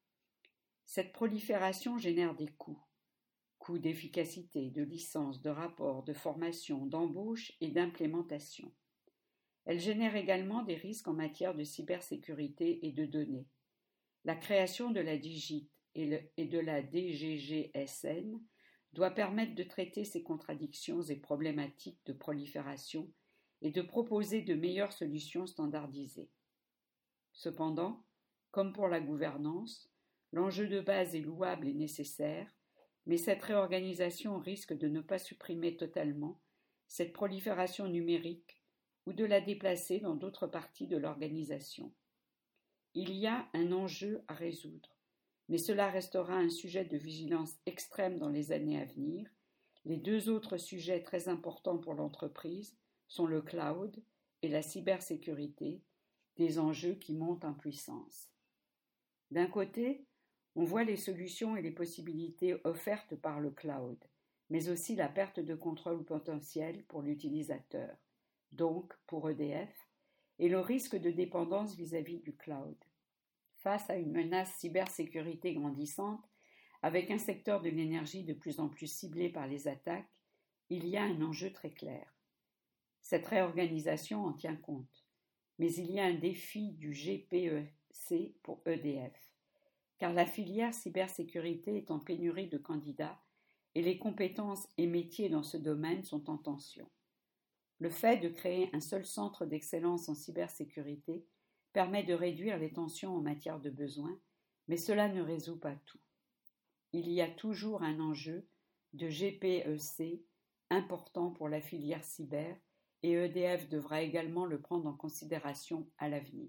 Cette prolifération génère des coûts. Coûts d'efficacité, de licence, de rapport, de formation, d'embauche et d'implémentation. Elle génère également des risques en matière de cybersécurité et de données. La création de la DIGIT et, le, et de la D G G S N doit permettre de traiter ces contradictions et problématiques de prolifération et de proposer de meilleures solutions standardisées. Cependant, comme pour la gouvernance, l'enjeu de base est louable et nécessaire, mais cette réorganisation risque de ne pas supprimer totalement cette prolifération numérique ou de la déplacer dans d'autres parties de l'organisation. Il y a un enjeu à résoudre, mais cela restera un sujet de vigilance extrême dans les années à venir. Les deux autres sujets très importants pour l'entreprise sont le cloud et la cybersécurité, des enjeux qui montent en puissance. D'un côté, on voit les solutions et les possibilités offertes par le cloud, mais aussi la perte de contrôle potentiel pour l'utilisateur, donc pour E D F, et le risque de dépendance vis-à-vis du cloud. Face à une menace cybersécurité grandissante, avec un secteur de l'énergie de plus en plus ciblé par les attaques, il y a un enjeu très clair. Cette réorganisation en tient compte, mais il y a un défi du G P E C pour E D F, car la filière cybersécurité est en pénurie de candidats et les compétences et métiers dans ce domaine sont en tension. Le fait de créer un seul centre d'excellence en cybersécurité permet de réduire les tensions en matière de besoins, mais cela ne résout pas tout. Il y a toujours un enjeu de G P E C important pour la filière cyber et E D F devra également le prendre en considération à l'avenir.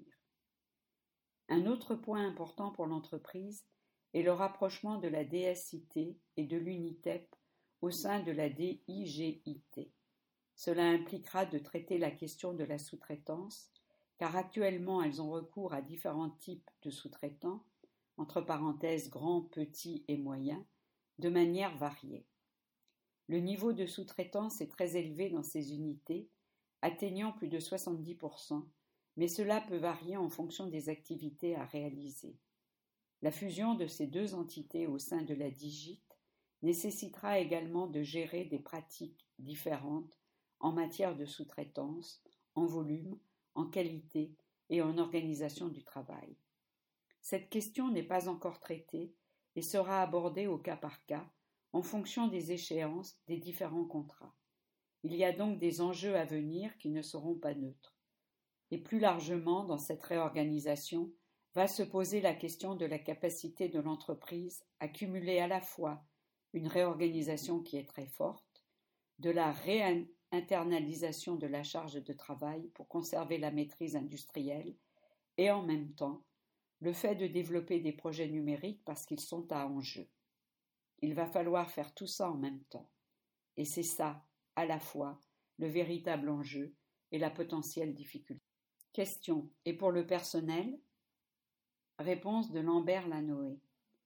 Un autre point important pour l'entreprise est le rapprochement de la D S I T et de l'UNITEP au sein de la D I G I T. Cela impliquera de traiter la question de la sous-traitance, car actuellement elles ont recours à différents types de sous-traitants, entre parenthèses grands, petits et moyens, de manière variée. Le niveau de sous-traitance est très élevé dans ces unités, atteignant plus de soixante-dix pour cent, mais cela peut varier en fonction des activités à réaliser. La fusion de ces deux entités au sein de la DIGIT nécessitera également de gérer des pratiques différentes en matière de sous-traitance, en volume, en qualité et en organisation du travail. Cette question n'est pas encore traitée et sera abordée au cas par cas en fonction des échéances des différents contrats. Il y a donc des enjeux à venir qui ne seront pas neutres. Et plus largement, dans cette réorganisation, va se poser la question de la capacité de l'entreprise à cumuler à la fois une réorganisation qui est très forte, de la réinternalisation de la charge de travail pour conserver la maîtrise industrielle et en même temps le fait de développer des projets numériques parce qu'ils sont à enjeu. Il va falloir faire tout ça en même temps. Et c'est ça, à la fois, le véritable enjeu et la potentielle difficulté. Question. Et pour le personnel? Réponse de Lambert Lanoé.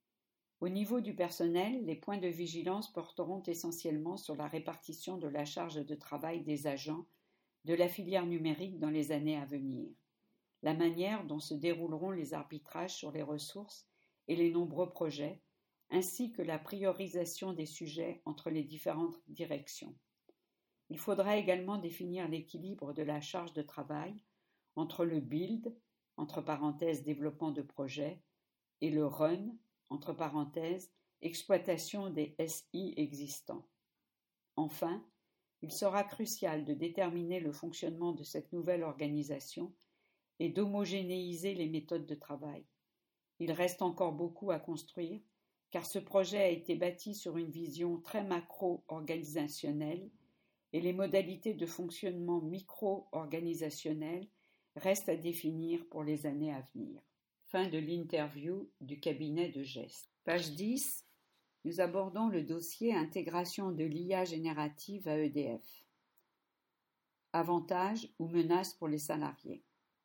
Au niveau du personnel, les points de vigilance porteront essentiellement sur la répartition de la charge de travail des agents de la filière numérique dans les années à venir, la manière dont se dérouleront les arbitrages sur les ressources et les nombreux projets, ainsi que la priorisation des sujets entre les différentes directions. Il faudra également définir l'équilibre de la charge de travail entre le build, entre parenthèses développement de projet, et le run, entre parenthèses exploitation des S I existants. Enfin, il sera crucial de déterminer le fonctionnement de cette nouvelle organisation et d'homogénéiser les méthodes de travail. Il reste encore beaucoup à construire, car ce projet a été bâti sur une vision très macro-organisationnelle et les modalités de fonctionnement micro-organisationnelles restent à définir pour les années à venir. Fin de l'interview du cabinet de gestes. Page dix. Nous abordons le dossier Intégration de l'I A générative à E D F. Avantages ou menaces pour les salariés.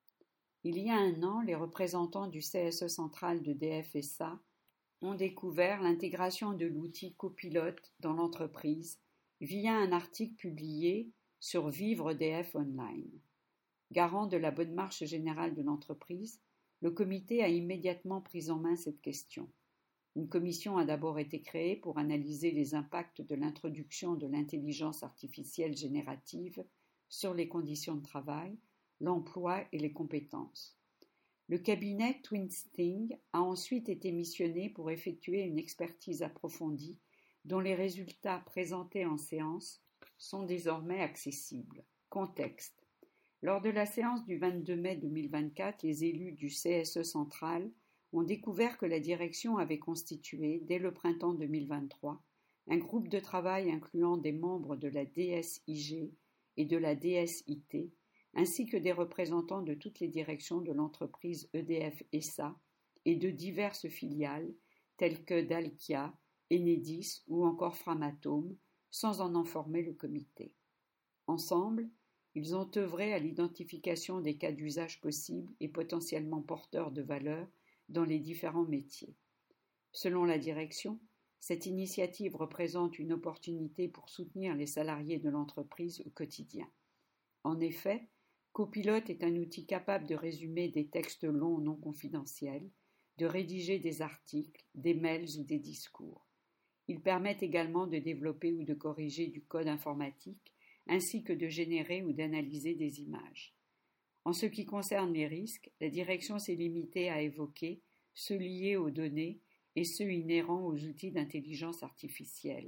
Il y a un an, les représentants du C S E central de D F S A ont découvert l'intégration de l'outil copilote dans l'entreprise via un article publié sur Vivre D F Online. Garant de la bonne marche générale de l'entreprise, le comité a immédiatement pris en main cette question. Une commission a d'abord été créée pour analyser les impacts de l'introduction de l'intelligence artificielle générative sur les conditions de travail, l'emploi et les compétences. Le cabinet Twinsting a ensuite été missionné pour effectuer une expertise approfondie dont les résultats présentés en séance sont désormais accessibles. Contexte. Lors de la séance du vingt-deux mai deux mille vingt-quatre, les élus du C S E central ont découvert que la direction avait constitué, dès le printemps deux mille vingt-trois, un groupe de travail incluant des membres de la D S I G et de la D S I T, ainsi que des représentants de toutes les directions de l'entreprise E D F S A et de diverses filiales telles que Dalkia, Enedis ou encore Framatome, sans en informer le comité. Ensemble, ils ont œuvré à l'identification des cas d'usage possibles et potentiellement porteurs de valeur dans les différents métiers. Selon la direction, cette initiative représente une opportunité pour soutenir les salariés de l'entreprise au quotidien. En effet, Copilote est un outil capable de résumer des textes longs non confidentiels, de rédiger des articles, des mails ou des discours. Il permet également de développer ou de corriger du code informatique, ainsi que de générer ou d'analyser des images. En ce qui concerne les risques, la direction s'est limitée à évoquer ceux liés aux données et ceux inhérents aux outils d'intelligence artificielle.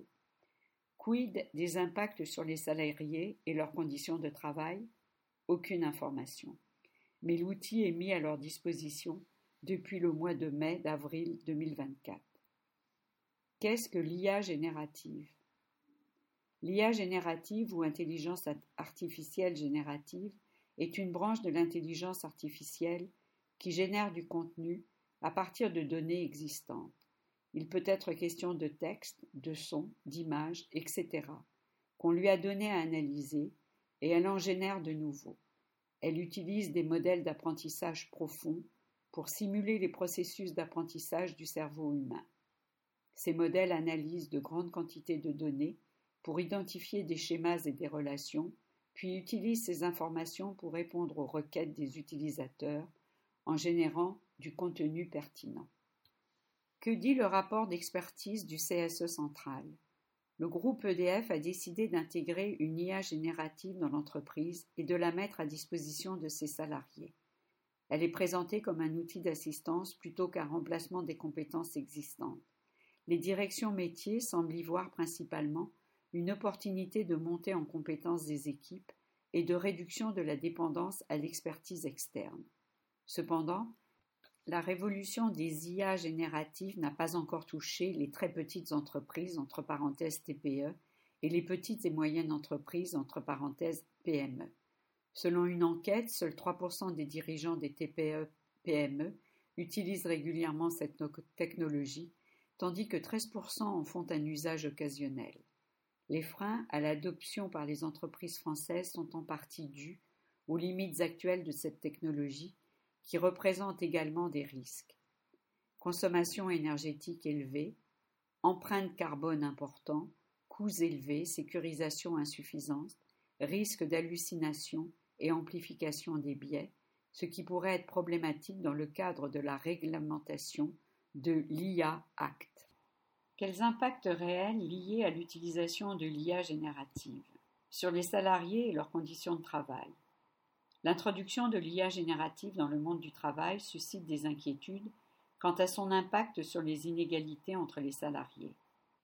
Quid des impacts sur les salariés et leurs conditions de travail? Aucune information. Mais l'outil est mis à leur disposition depuis le mois de mai d'avril deux mille vingt-quatre. Qu'est-ce que l'I A générative? L'I A générative ou intelligence artificielle générative est une branche de l'intelligence artificielle qui génère du contenu à partir de données existantes. Il peut être question de texte, de son, d'images, et cetera, qu'on lui a donné à analyser, et elle en génère de nouveaux. Elle utilise des modèles d'apprentissage profond pour simuler les processus d'apprentissage du cerveau humain. Ces modèles analysent de grandes quantités de données pour identifier des schémas et des relations, puis utilisent ces informations pour répondre aux requêtes des utilisateurs en générant du contenu pertinent. Que dit le rapport d'expertise du C S E central? Le groupe E D F a décidé d'intégrer une I A générative dans l'entreprise et de la mettre à disposition de ses salariés. Elle est présentée comme un outil d'assistance plutôt qu'un remplacement des compétences existantes. Les directions métiers semblent y voir principalement une opportunité de montée en compétences des équipes et de réduction de la dépendance à l'expertise externe. Cependant, la révolution des I A génératives n'a pas encore touché les très petites entreprises, entre parenthèses T P E, et les petites et moyennes entreprises, entre parenthèses P M E. Selon une enquête, seuls trois pour cent des dirigeants des T P E P M E utilisent régulièrement cette technologie, tandis que treize pour cent en font un usage occasionnel. Les freins à l'adoption par les entreprises françaises sont en partie dus aux limites actuelles de cette technologie, qui représente également des risques. Consommation énergétique élevée, empreinte carbone important, coûts élevés, sécurisation insuffisante, risque d'hallucination et amplification des biais, ce qui pourrait être problématique dans le cadre de la réglementation de l'I A Act. Quels impacts réels liés à l'utilisation de l'I A générative sur les salariés et leurs conditions de travail? L'introduction de l'I A générative dans le monde du travail suscite des inquiétudes quant à son impact sur les inégalités entre les salariés.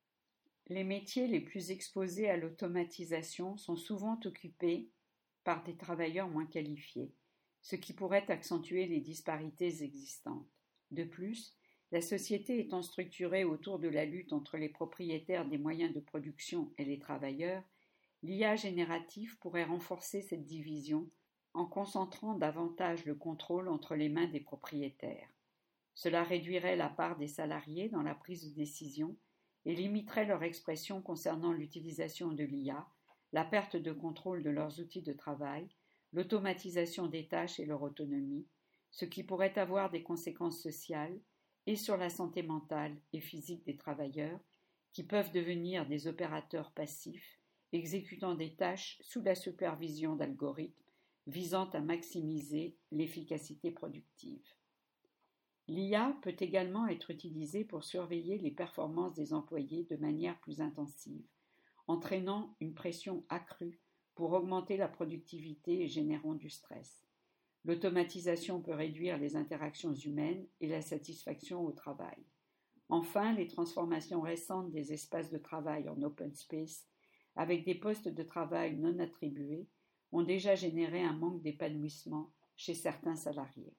Les métiers les plus exposés à l'automatisation sont souvent occupés par des travailleurs moins qualifiés, ce qui pourrait accentuer les disparités existantes. De plus, la société étant structurée autour de la lutte entre les propriétaires des moyens de production et les travailleurs, l'I A générative pourrait renforcer cette division en concentrant davantage le contrôle entre les mains des propriétaires. Cela réduirait la part des salariés dans la prise de décision et limiterait leur expression concernant l'utilisation de l'I A, la perte de contrôle de leurs outils de travail, l'automatisation des tâches et leur autonomie, ce qui pourrait avoir des conséquences sociales et sur la santé mentale et physique des travailleurs, qui peuvent devenir des opérateurs passifs, exécutant des tâches sous la supervision d'algorithmes visant à maximiser l'efficacité productive. L'I A peut également être utilisée pour surveiller les performances des employés de manière plus intensive, entraînant une pression accrue pour augmenter la productivité et générant du stress. L'automatisation peut réduire les interactions humaines et la satisfaction au travail. Enfin, les transformations récentes des espaces de travail en open space, avec des postes de travail non attribués, ont déjà généré un manque d'épanouissement chez certains salariés.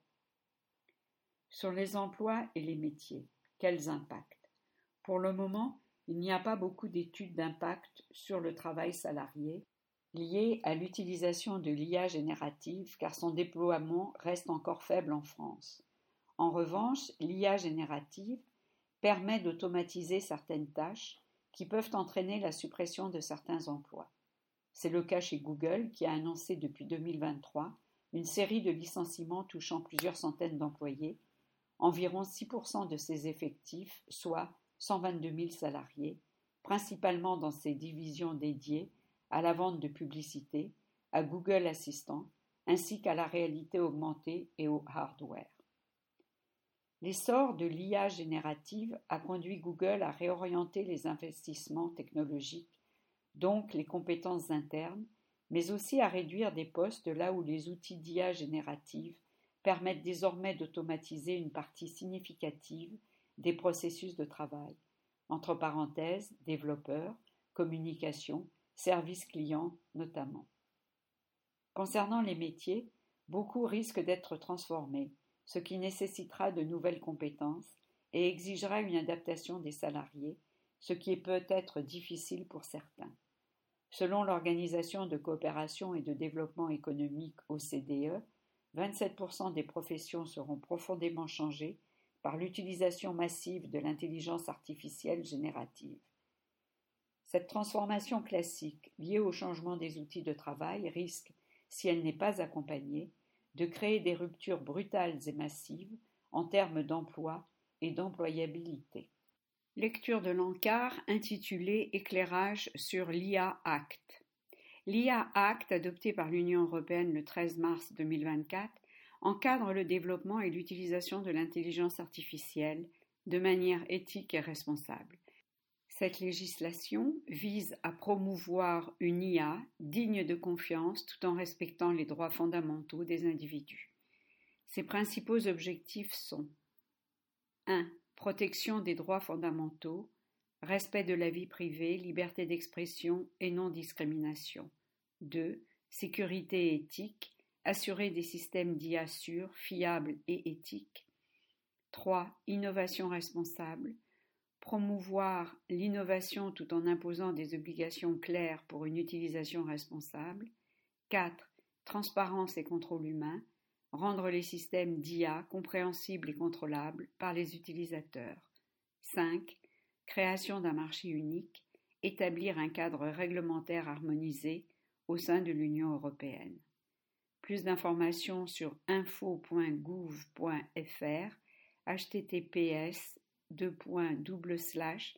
Sur les emplois et les métiers, quels impacts? Pour le moment, il n'y a pas beaucoup d'études d'impact sur le travail salarié liées à l'utilisation de l'I A générative car son déploiement reste encore faible en France. En revanche, l'I A générative permet d'automatiser certaines tâches qui peuvent entraîner la suppression de certains emplois. C'est le cas chez Google qui a annoncé depuis deux mille vingt-trois une série de licenciements touchant plusieurs centaines d'employés, environ six pour cent de ses effectifs, soit cent vingt-deux mille salariés, principalement dans ses divisions dédiées à la vente de publicité, à Google Assistant, ainsi qu'à la réalité augmentée et au hardware. L'essor de l'I A générative a conduit Google à réorienter les investissements technologiques, donc les compétences internes, mais aussi à réduire des postes là où les outils d'I A générative permettent désormais d'automatiser une partie significative des processus de travail, entre parenthèses, développeurs, communication, services clients notamment. Concernant les métiers, beaucoup risquent d'être transformés, ce qui nécessitera de nouvelles compétences et exigera une adaptation des salariés, ce qui est peut-être difficile pour certains. Selon l'Organisation de coopération et de développement économique O C D E, vingt-sept pour cent des professions seront profondément changées par l'utilisation massive de l'intelligence artificielle générative. Cette transformation classique liée au changement des outils de travail risque, si elle n'est pas accompagnée, de créer des ruptures brutales et massives en termes d'emploi et d'employabilité. Lecture de l'encart intitulé Éclairage sur l'I A Act. L'I A Act, adopté par l'Union européenne le treize mars deux mille vingt-quatre, encadre le développement et l'utilisation de l'intelligence artificielle de manière éthique et responsable. Cette législation vise à promouvoir une I A digne de confiance tout en respectant les droits fondamentaux des individus. Ses principaux objectifs sont un. Protection des droits fondamentaux, respect de la vie privée, liberté d'expression et non-discrimination. deux. Sécurité éthique, assurer des systèmes d'I A sûrs, fiables et éthiques. trois. Innovation responsable, promouvoir l'innovation tout en imposant des obligations claires pour une utilisation responsable. quatre. Transparence et contrôle humain, rendre les systèmes d'I A compréhensibles et contrôlables par les utilisateurs. cinq. Création d'un marché unique, établir un cadre réglementaire harmonisé au sein de l'Union européenne. Plus d'informations sur info point gouv point fr, https deux points double slash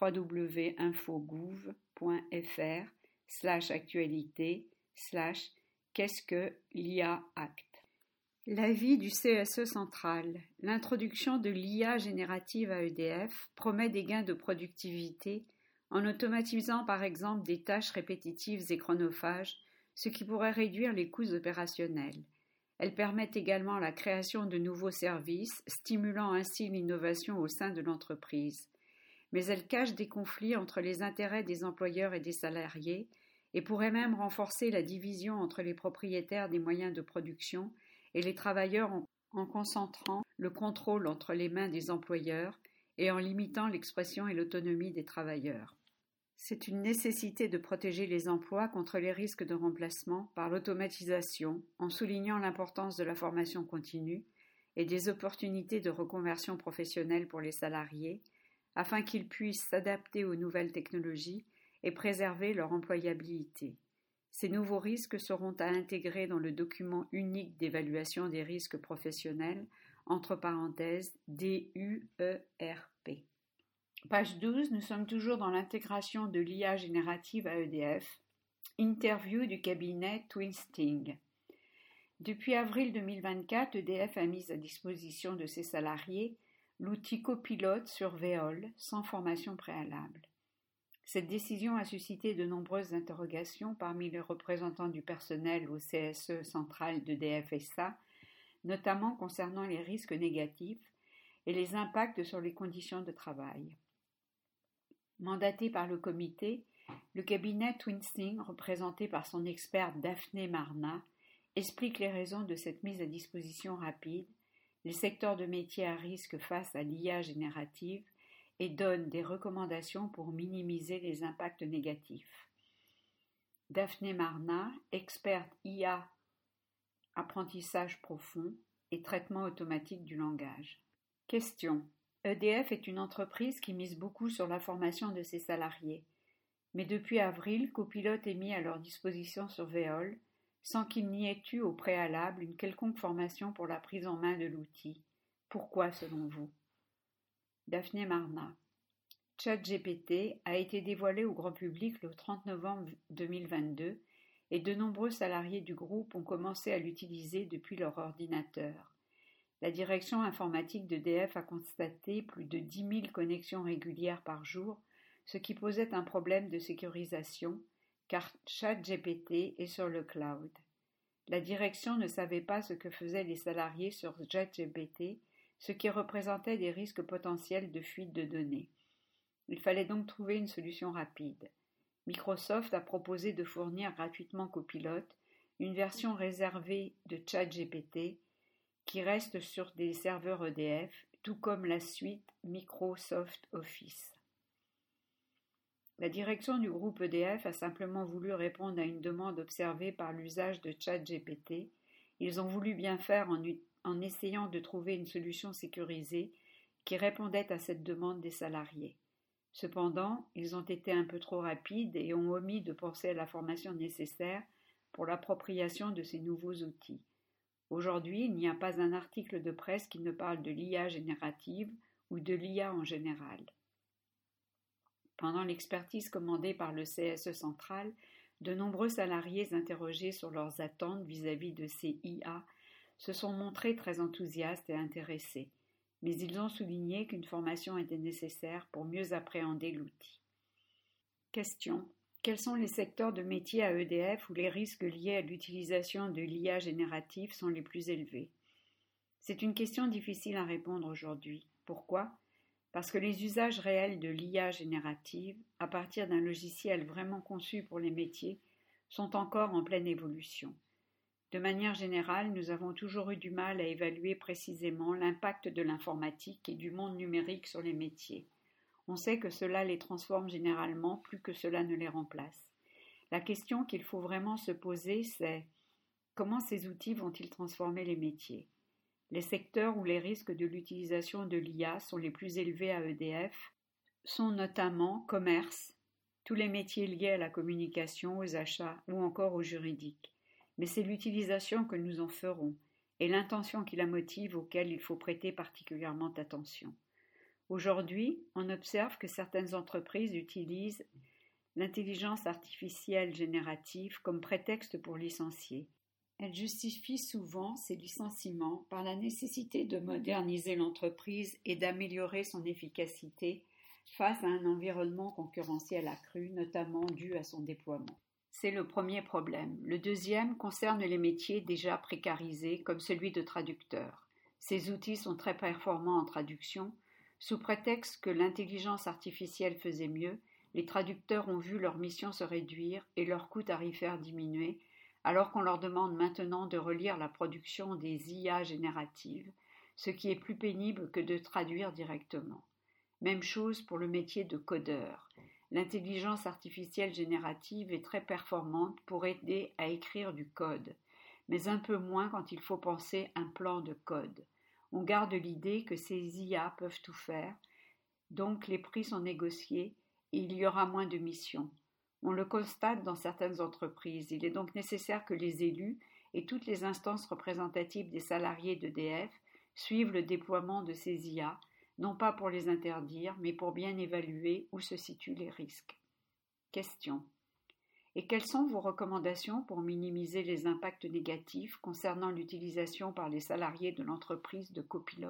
www.infogouv.fr slash actualité slash qu'est-ce que l'I A Act. L'avis du C S E central. L'introduction de l'I A générative à E D F promet des gains de productivité en automatisant par exemple des tâches répétitives et chronophages, ce qui pourrait réduire les coûts opérationnels. Elle permet également la création de nouveaux services, stimulant ainsi l'innovation au sein de l'entreprise. Mais elle cache des conflits entre les intérêts des employeurs et des salariés et pourrait même renforcer la division entre les propriétaires des moyens de production et les travailleurs en concentrant le contrôle entre les mains des employeurs et en limitant l'expression et l'autonomie des travailleurs. C'est une nécessité de protéger les emplois contre les risques de remplacement par l'automatisation, en soulignant l'importance de la formation continue et des opportunités de reconversion professionnelle pour les salariés, afin qu'ils puissent s'adapter aux nouvelles technologies et préserver leur employabilité. Ces nouveaux risques seront à intégrer dans le document unique d'évaluation des risques professionnels, entre parenthèses D U E R P. Page douze, nous sommes toujours dans l'intégration de l'I A générative à E D F. Interview du cabinet Twinsting. Depuis avril deux mille vingt-quatre, E D F a mis à disposition de ses salariés l'outil copilote sur Veolia sans formation préalable. Cette décision a suscité de nombreuses interrogations parmi les représentants du personnel au C S E central d'E D F S A, notamment concernant les risques négatifs et les impacts sur les conditions de travail. Mandaté par le comité, le cabinet Twinsting, représenté par son experte Daphné Marna, explique les raisons de cette mise à disposition rapide, les secteurs de métiers à risque face à l'I A générative et donne des recommandations pour minimiser les impacts négatifs. Daphné Marna, experte I A, apprentissage profond et traitement automatique du langage. Question. E D F est une entreprise qui mise beaucoup sur la formation de ses salariés. Mais depuis avril, Copilote est mis à leur disposition sur Veolia, sans qu'il n'y ait eu au préalable une quelconque formation pour la prise en main de l'outil. Pourquoi, selon vous? Daphné Marna. ChatGPT a été dévoilé au grand public le trente novembre deux mille vingt-deux et de nombreux salariés du groupe ont commencé à l'utiliser depuis leur ordinateur. La direction informatique d'E D F a constaté plus de dix mille connexions régulières par jour, ce qui posait un problème de sécurisation, car ChatGPT est sur le cloud. La direction ne savait pas ce que faisaient les salariés sur ChatGPT, ce qui représentait des risques potentiels de fuite de données. Il fallait donc trouver une solution rapide. Microsoft a proposé de fournir gratuitement Copilote, une version réservée de ChatGPT qui reste sur des serveurs E D F, tout comme la suite Microsoft Office. La direction du groupe E D F a simplement voulu répondre à une demande observée par l'usage de ChatGPT. Ils ont voulu bien faire en, en essayant de trouver une solution sécurisée qui répondait à cette demande des salariés. Cependant, ils ont été un peu trop rapides et ont omis de penser à la formation nécessaire pour l'appropriation de ces nouveaux outils. Aujourd'hui, il n'y a pas un article de presse qui ne parle de l'I A générative ou de l'I A en général. Pendant l'expertise commandée par le C S E central, de nombreux salariés interrogés sur leurs attentes vis-à-vis de ces I A se sont montrés très enthousiastes et intéressés, mais ils ont souligné qu'une formation était nécessaire pour mieux appréhender l'outil. Question. Quels sont les secteurs de métiers à E D F où les risques liés à l'utilisation de l'I A générative sont les plus élevés? C'est une question difficile à répondre aujourd'hui. Pourquoi? Parce que les usages réels de l'I A générative, à partir d'un logiciel vraiment conçu pour les métiers, sont encore en pleine évolution. De manière générale, nous avons toujours eu du mal à évaluer précisément l'impact de l'informatique et du monde numérique sur les métiers. On sait que cela les transforme généralement plus que cela ne les remplace. La question qu'il faut vraiment se poser, c'est comment ces outils vont-ils transformer les métiers? Les secteurs où les risques de l'utilisation de l'I A sont les plus élevés à E D F sont notamment commerce, tous les métiers liés à la communication, aux achats ou encore au juridique. Mais c'est l'utilisation que nous en ferons et l'intention qui la motive auquel il faut prêter particulièrement attention. Aujourd'hui, on observe que certaines entreprises utilisent l'intelligence artificielle générative comme prétexte pour licencier. Elles justifient souvent ces licenciements par la nécessité de moderniser l'entreprise et d'améliorer son efficacité face à un environnement concurrentiel accru, notamment dû à son déploiement. C'est le premier problème. Le deuxième concerne les métiers déjà précarisés, comme celui de traducteur. Ces outils sont très performants en traduction. Sous prétexte que l'intelligence artificielle faisait mieux, les traducteurs ont vu leur mission se réduire et leurs coûts tarifaires diminuer, alors qu'on leur demande maintenant de relire la production des I A génératives, ce qui est plus pénible que de traduire directement. Même chose pour le métier de codeur. L'intelligence artificielle générative est très performante pour aider à écrire du code, mais un peu moins quand il faut penser un plan de code. On garde l'idée que ces I A peuvent tout faire, donc les prix sont négociés et il y aura moins de missions. On le constate dans certaines entreprises. Il est donc nécessaire que les élus et toutes les instances représentatives des salariés d'E D F suivent le déploiement de ces I A, non pas pour les interdire, mais pour bien évaluer où se situent les risques. Question. Et quelles sont vos recommandations pour minimiser les impacts négatifs concernant l'utilisation par les salariés de l'entreprise de copilotes ?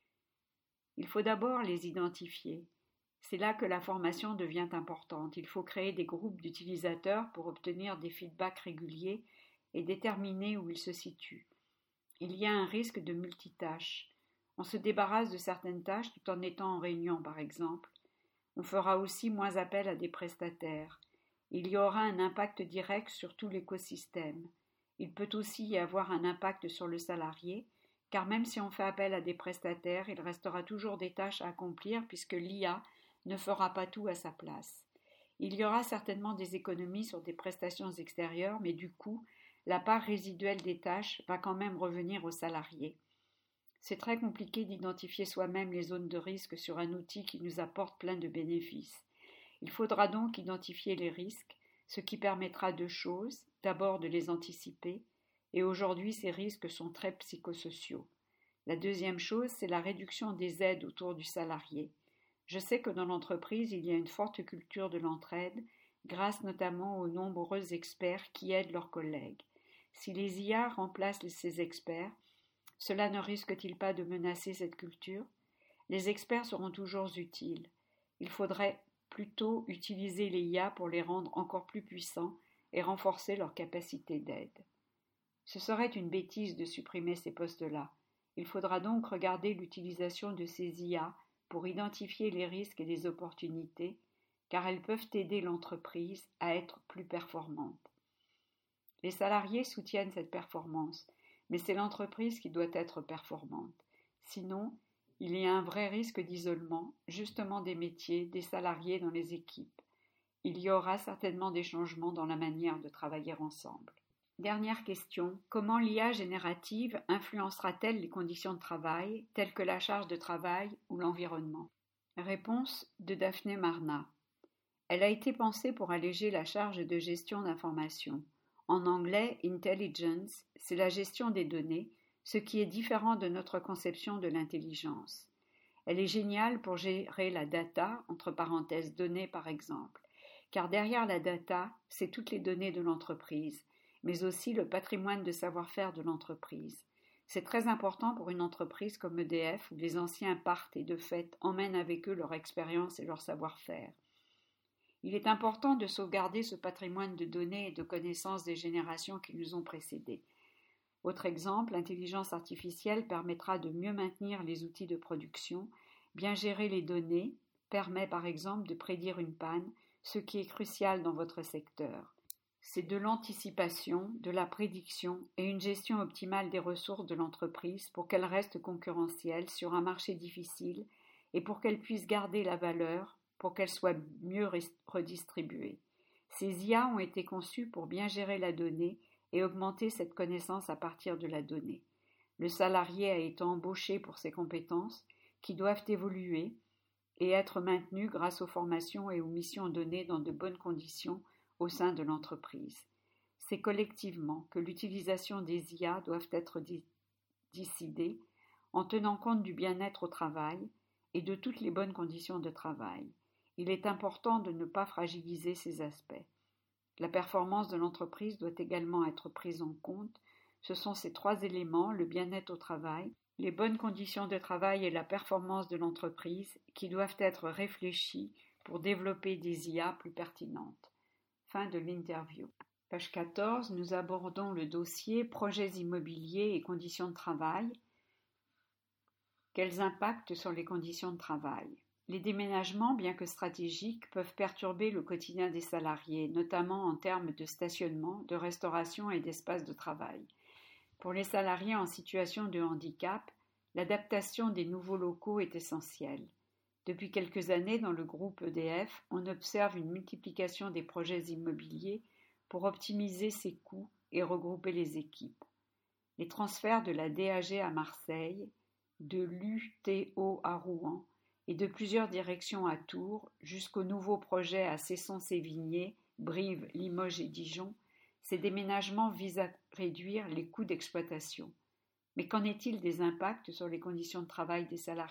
Il faut d'abord les identifier. C'est là que la formation devient importante. Il faut créer des groupes d'utilisateurs pour obtenir des feedbacks réguliers et déterminer où ils se situent. Il y a un risque de multitâche. On se débarrasse de certaines tâches tout en étant en réunion, par exemple. On fera aussi moins appel à des prestataires. Il y aura un impact direct sur tout l'écosystème. Il peut aussi y avoir un impact sur le salarié, car même si on fait appel à des prestataires, il restera toujours des tâches à accomplir puisque l'I A ne fera pas tout à sa place. Il y aura certainement des économies sur des prestations extérieures, mais du coup, la part résiduelle des tâches va quand même revenir aux salariés. C'est très compliqué d'identifier soi-même les zones de risque sur un outil qui nous apporte plein de bénéfices. Il faudra donc identifier les risques, ce qui permettra deux choses. D'abord de les anticiper, et aujourd'hui ces risques sont très psychosociaux. La deuxième chose, c'est la réduction des aides autour du salarié. Je sais que dans l'entreprise, il y a une forte culture de l'entraide, grâce notamment aux nombreux experts qui aident leurs collègues. Si les I A remplacent ces experts, cela ne risque-t-il pas de menacer cette culture ? Les experts seront toujours utiles. Il faudrait plutôt utiliser les I A pour les rendre encore plus puissants et renforcer leur capacité d'aide. Ce serait une bêtise de supprimer ces postes-là. Il faudra donc regarder l'utilisation de ces I A pour identifier les risques et les opportunités, car elles peuvent aider l'entreprise à être plus performante. Les salariés soutiennent cette performance, mais c'est l'entreprise qui doit être performante. Sinon, il y a un vrai risque d'isolement, justement des métiers, des salariés dans les équipes. Il y aura certainement des changements dans la manière de travailler ensemble. Dernière question. Comment l'I A générative influencera-t-elle les conditions de travail, telles que la charge de travail ou l'environnement ? Réponse de Daphné Marna. Elle a été pensée pour alléger la charge de gestion d'informations. En anglais, intelligence, c'est la gestion des données, ce qui est différent de notre conception de l'intelligence. Elle est géniale pour gérer la data, entre parenthèses données par exemple, car derrière la data, c'est toutes les données de l'entreprise, mais aussi le patrimoine de savoir-faire de l'entreprise. C'est très important pour une entreprise comme E D F où les anciens partent et de fait emmènent avec eux leur expérience et leur savoir-faire. Il est important de sauvegarder ce patrimoine de données et de connaissances des générations qui nous ont précédés. Autre exemple, l'intelligence artificielle permettra de mieux maintenir les outils de production, bien gérer les données, permet par exemple de prédire une panne, ce qui est crucial dans votre secteur. C'est de l'anticipation, de la prédiction et une gestion optimale des ressources de l'entreprise pour qu'elle reste concurrentielle sur un marché difficile et pour qu'elle puisse garder la valeur, pour qu'elle soit mieux redistribuée. Ces I A ont été conçus pour bien gérer la donnée et augmenter cette connaissance à partir de la donnée. Le salarié a été embauché pour ses compétences qui doivent évoluer et être maintenues grâce aux formations et aux missions données dans de bonnes conditions au sein de l'entreprise. C'est collectivement que l'utilisation des I A doit être décidée en tenant compte du bien-être au travail et de toutes les bonnes conditions de travail. Il est important de ne pas fragiliser ces aspects. La performance de l'entreprise doit également être prise en compte. Ce sont ces trois éléments, le bien-être au travail, les bonnes conditions de travail et la performance de l'entreprise, qui doivent être réfléchis pour développer des I A plus pertinentes. Fin de l'interview. Page quatorze, nous abordons le dossier projets immobiliers et conditions de travail. Quels impacts sur les conditions de travail ? Les déménagements, bien que stratégiques, peuvent perturber le quotidien des salariés, notamment en termes de stationnement, de restauration et d'espace de travail. Pour les salariés en situation de handicap, l'adaptation des nouveaux locaux est essentielle. Depuis quelques années, dans le groupe E D F, on observe une multiplication des projets immobiliers pour optimiser ses coûts et regrouper les équipes. Les transferts de la D A G à Marseille, de l'U T O à Rouen et de plusieurs directions à Tours jusqu'aux nouveaux projets à Cesson-Sévigné, Brive, Limoges et Dijon, ces déménagements visent à réduire les coûts d'exploitation. Mais qu'en est-il des impacts sur les conditions de travail des salariés ?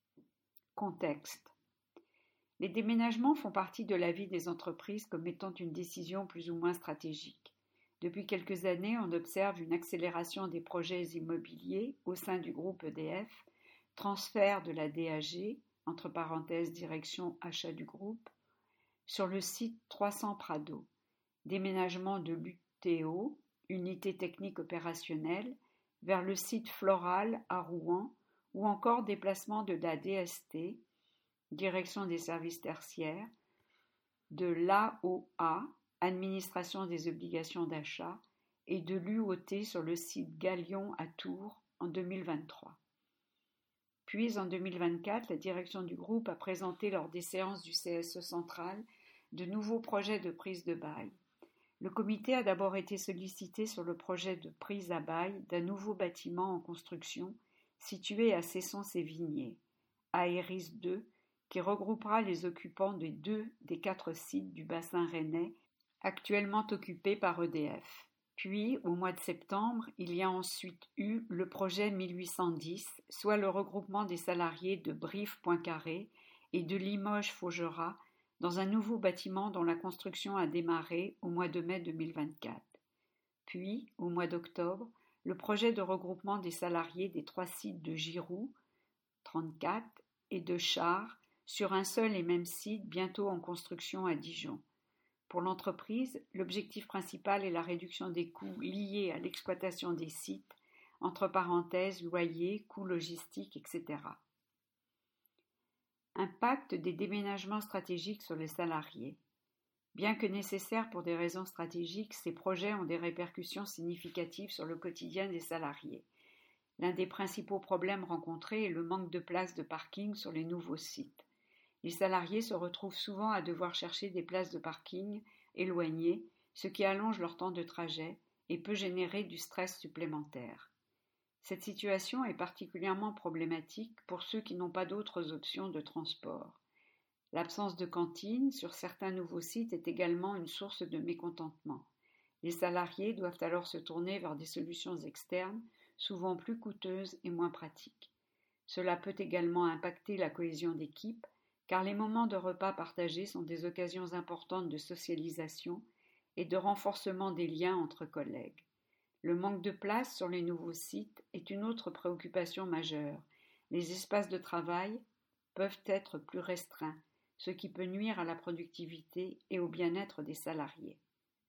Contexte. Les déménagements font partie de la vie des entreprises comme étant une décision plus ou moins stratégique. Depuis quelques années, on observe une accélération des projets immobiliers au sein du groupe E D F, transfert de la D A G, entre parenthèses direction achat du groupe, sur le site trois cents Prado, déménagement de l'U T O, unité technique opérationnelle, vers le site Floral à Rouen, ou encore déplacement de la D S T, direction des services tertiaires, de l'A O A, administration des obligations d'achat, et de l'U O T sur le site Galion à Tours en deux mille vingt-trois. Puis en deux mille vingt-quatre, la direction du groupe a présenté lors des séances du C S E central de nouveaux projets de prise de bail. Le comité a d'abord été sollicité sur le projet de prise à bail d'un nouveau bâtiment en construction situé à Cesson-Sévigné, Aéris deux, qui regroupera les occupants de deux des quatre sites du bassin rennais actuellement occupés par E D F. Puis, au mois de septembre, il y a ensuite eu le projet mille huit cent dix, soit le regroupement des salariés de Brive-Poincaré et de Limoges-Faugeras dans un nouveau bâtiment dont la construction a démarré au mois de mai deux mille vingt-quatre. Puis, au mois d'octobre, le projet de regroupement des salariés des trois sites de Giroux, trente-quatre, et de Chars sur un seul et même site bientôt en construction à Dijon. Pour l'entreprise, l'objectif principal est la réduction des coûts liés à l'exploitation des sites, entre parenthèses loyers, coûts logistiques, et cetera. Impact des déménagements stratégiques sur les salariés. Bien que nécessaires pour des raisons stratégiques, ces projets ont des répercussions significatives sur le quotidien des salariés. L'un des principaux problèmes rencontrés est le manque de places de parking sur les nouveaux sites. Les salariés se retrouvent souvent à devoir chercher des places de parking éloignées, ce qui allonge leur temps de trajet et peut générer du stress supplémentaire. Cette situation est particulièrement problématique pour ceux qui n'ont pas d'autres options de transport. L'absence de cantine sur certains nouveaux sites est également une source de mécontentement. Les salariés doivent alors se tourner vers des solutions externes, souvent plus coûteuses et moins pratiques. Cela peut également impacter la cohésion d'équipe, car les moments de repas partagés sont des occasions importantes de socialisation et de renforcement des liens entre collègues. Le manque de place sur les nouveaux sites est une autre préoccupation majeure. Les espaces de travail peuvent être plus restreints, ce qui peut nuire à la productivité et au bien-être des salariés.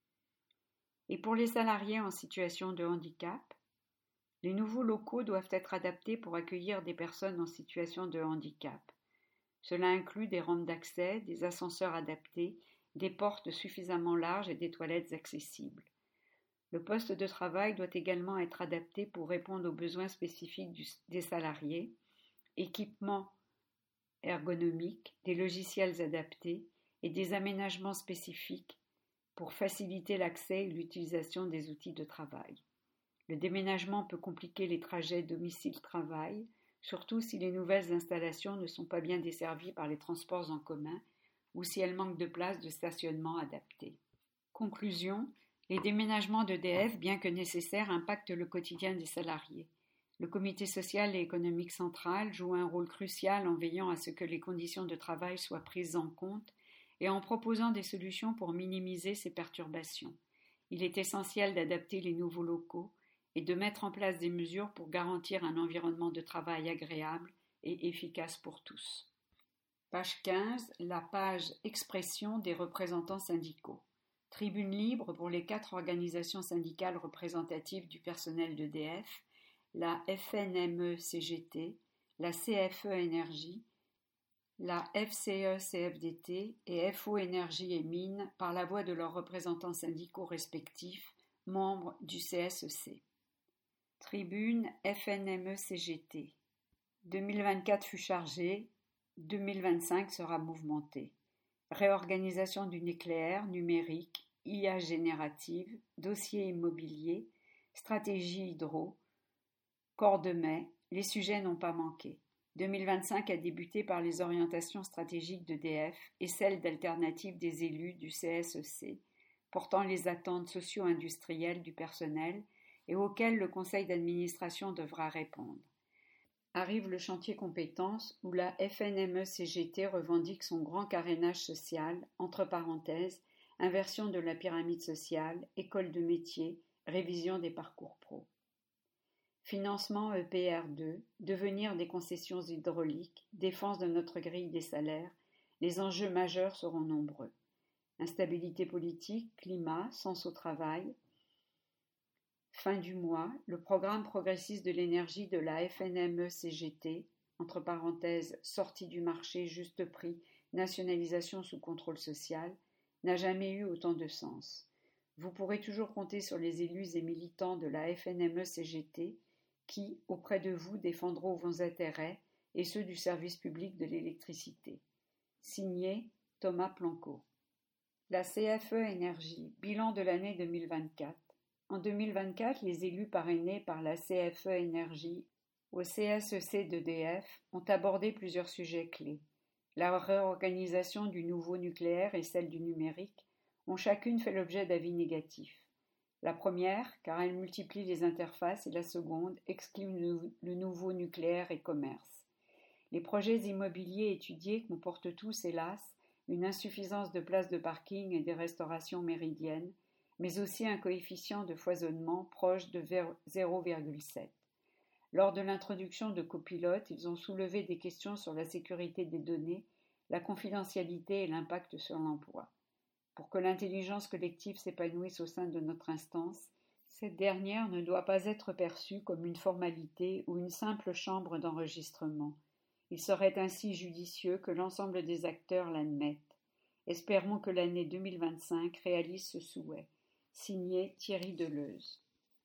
Et pour les salariés en situation de handicap, les nouveaux locaux doivent être adaptés pour accueillir des personnes en situation de handicap. Cela inclut des rampes d'accès, des ascenseurs adaptés, des portes suffisamment larges et des toilettes accessibles. Le poste de travail doit également être adapté pour répondre aux besoins spécifiques du, des salariés, équipements ergonomiques, des logiciels adaptés et des aménagements spécifiques pour faciliter l'accès et l'utilisation des outils de travail. Le déménagement peut compliquer les trajets domicile-travail, surtout si les nouvelles installations ne sont pas bien desservies par les transports en commun ou si elles manquent de places de stationnement adaptées. Conclusion, les déménagements d'E D F, bien que nécessaires, impactent le quotidien des salariés. Le Comité social et économique central joue un rôle crucial en veillant à ce que les conditions de travail soient prises en compte et en proposant des solutions pour minimiser ces perturbations. Il est essentiel d'adapter les nouveaux locaux et de mettre en place des mesures pour garantir un environnement de travail agréable et efficace pour tous. Page quinze, la page Expression des représentants syndicaux. Tribune libre pour les quatre organisations syndicales représentatives du personnel d'E D F, la F N M E C G T, la C F E Énergie La F C E C F D T et F O Énergie et Mines par la voix de leurs représentants syndicaux respectifs, membres du C S E C. Tribune F N M E C G T. deux mille vingt-quatre fut chargé, deux mille vingt-cinq sera mouvementé. Réorganisation du nucléaire, numérique, I A générative, dossier immobilier, stratégie hydro, corps de mai, les sujets n'ont pas manqué. deux mille vingt-cinq a débuté par les orientations stratégiques d'E D F et celles d'alternatives des élus du C S E C, portant les attentes socio-industrielles du personnel et auxquelles le conseil d'administration devra répondre. Arrive le chantier compétences où la F N M E C G T revendique son grand carénage social, entre parenthèses, inversion de la pyramide sociale, école de métier, révision des parcours pro. Financement E P R deux, devenir des concessions hydrauliques, défense de notre grille des salaires, les enjeux majeurs seront nombreux. Instabilité politique, climat, sens au travail. Fin du mois, le programme progressiste de l'énergie de la F N M E C G T, entre parenthèses, sortie du marché, juste prix, nationalisation sous contrôle social, n'a jamais eu autant de sens. Vous pourrez toujours compter sur les élus et militants de la F N M E C G T qui, auprès de vous, défendront vos intérêts et ceux du service public de l'électricité. Signé Thomas Planco. La C F E Énergie, bilan de l'année deux mille vingt-quatre. En deux mille vingt-quatre, les élus parrainés par la C F E Énergie au C S E C d'E D F ont abordé plusieurs sujets clés. La réorganisation du nouveau nucléaire et celle du numérique ont chacune fait l'objet d'avis négatifs. La première, car elle multiplie les interfaces, et la seconde, exclut le nouveau nucléaire et commerce. Les projets immobiliers étudiés comportent tous, hélas, une insuffisance de places de parking et des restaurations méridiennes, mais aussi un coefficient de foisonnement proche de zéro virgule sept. Lors de l'introduction de copilotes, ils ont soulevé des questions sur la sécurité des données, la confidentialité et l'impact sur l'emploi. Pour que l'intelligence collective s'épanouisse au sein de notre instance, cette dernière ne doit pas être perçue comme une formalité ou une simple chambre d'enregistrement. Il serait ainsi judicieux que l'ensemble des acteurs l'admettent. Espérons que l'année deux mille vingt-cinq réalise ce souhait. Signé Thierry Deleuze.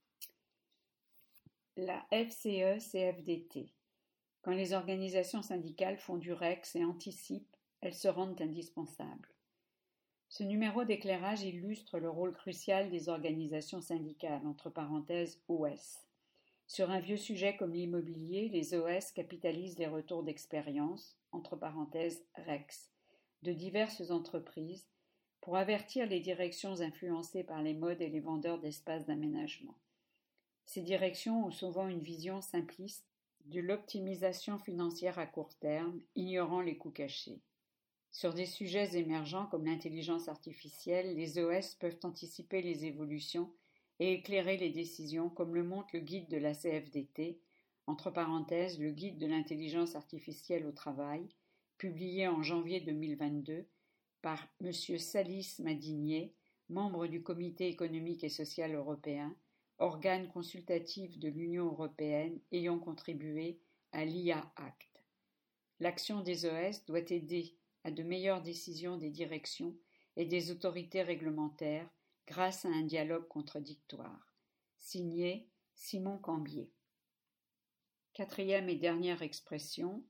La F C E C F D T. Quand les organisations syndicales font du Rex et anticipent, elles se rendent indispensables. Ce numéro d'éclairage illustre le rôle crucial des organisations syndicales, entre parenthèses O S. Sur un vieux sujet comme l'immobilier, les O S capitalisent les retours d'expérience, entre parenthèses Rex, de diverses entreprises pour avertir les directions influencées par les modes et les vendeurs d'espaces d'aménagement. Ces directions ont souvent une vision simpliste de l'optimisation financière à court terme, ignorant les coûts cachés. Sur des sujets émergents comme l'intelligence artificielle, les O S peuvent anticiper les évolutions et éclairer les décisions, comme le montre le guide de la C F D T, entre parenthèses le guide de l'intelligence artificielle au travail, publié en janvier deux mille vingt-deux par M. Salis Madinier, membre du Comité économique et social européen, organe consultatif de l'Union européenne ayant contribué à l'I A Act. L'action des O S doit aider à de meilleures décisions des directions et des autorités réglementaires grâce à un dialogue contradictoire. Signé Simon Cambier. Quatrième et dernière expression,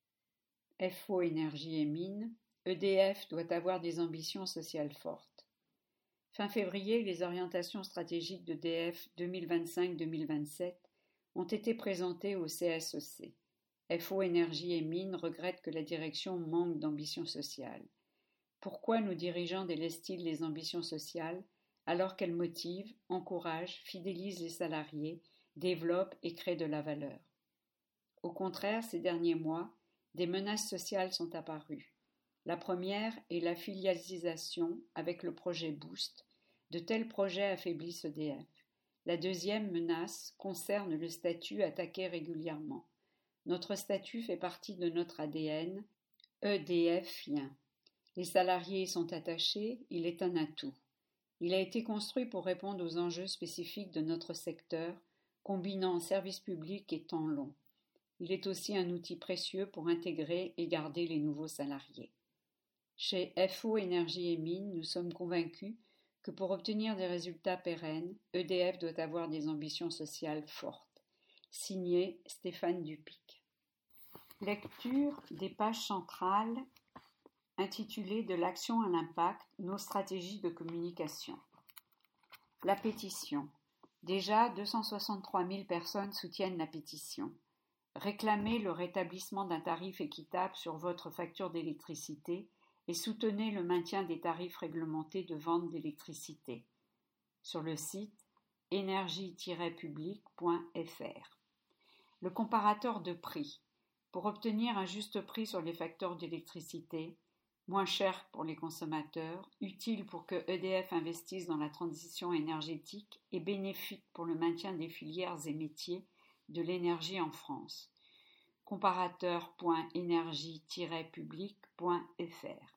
F O Énergie et Mines, E D F doit avoir des ambitions sociales fortes. Fin février, les orientations stratégiques d'E D F deux mille vingt-cinq deux mille vingt-sept ont été présentées au C S E C. F O Énergie et Mines regrette que la direction manque d'ambition sociale. Pourquoi nos dirigeants délaissent-ils les ambitions sociales alors qu'elles motivent, encouragent, fidélisent les salariés, développent et créent de la valeur? Au contraire, ces derniers mois, des menaces sociales sont apparues. La première est la filialisation avec le projet Boost. De tels projets affaiblissent E D F. La deuxième menace concerne le statut attaqué régulièrement. Notre statut fait partie de notre A D N, EDFien. Les salariés y sont attachés, il est un atout. Il a été construit pour répondre aux enjeux spécifiques de notre secteur, combinant service public et temps long. Il est aussi un outil précieux pour intégrer et garder les nouveaux salariés. Chez F O Énergie et Mines, nous sommes convaincus que pour obtenir des résultats pérennes, E D F doit avoir des ambitions sociales fortes. Signé Stéphane Dupic. Lecture des pages centrales intitulées De l'action à l'impact, nos stratégies de communication. La pétition. Déjà deux cent soixante-trois mille personnes soutiennent la pétition. Réclamez le rétablissement d'un tarif équitable sur votre facture d'électricité et soutenez le maintien des tarifs réglementés de vente d'électricité. Sur le site énergie tiret public point f r. Le comparateur de prix. Pour obtenir un juste prix sur les facteurs d'électricité, moins cher pour les consommateurs, utile pour que E D F investisse dans la transition énergétique et bénéfique pour le maintien des filières et métiers de l'énergie en France. comparateur point énergie tiret public point f r.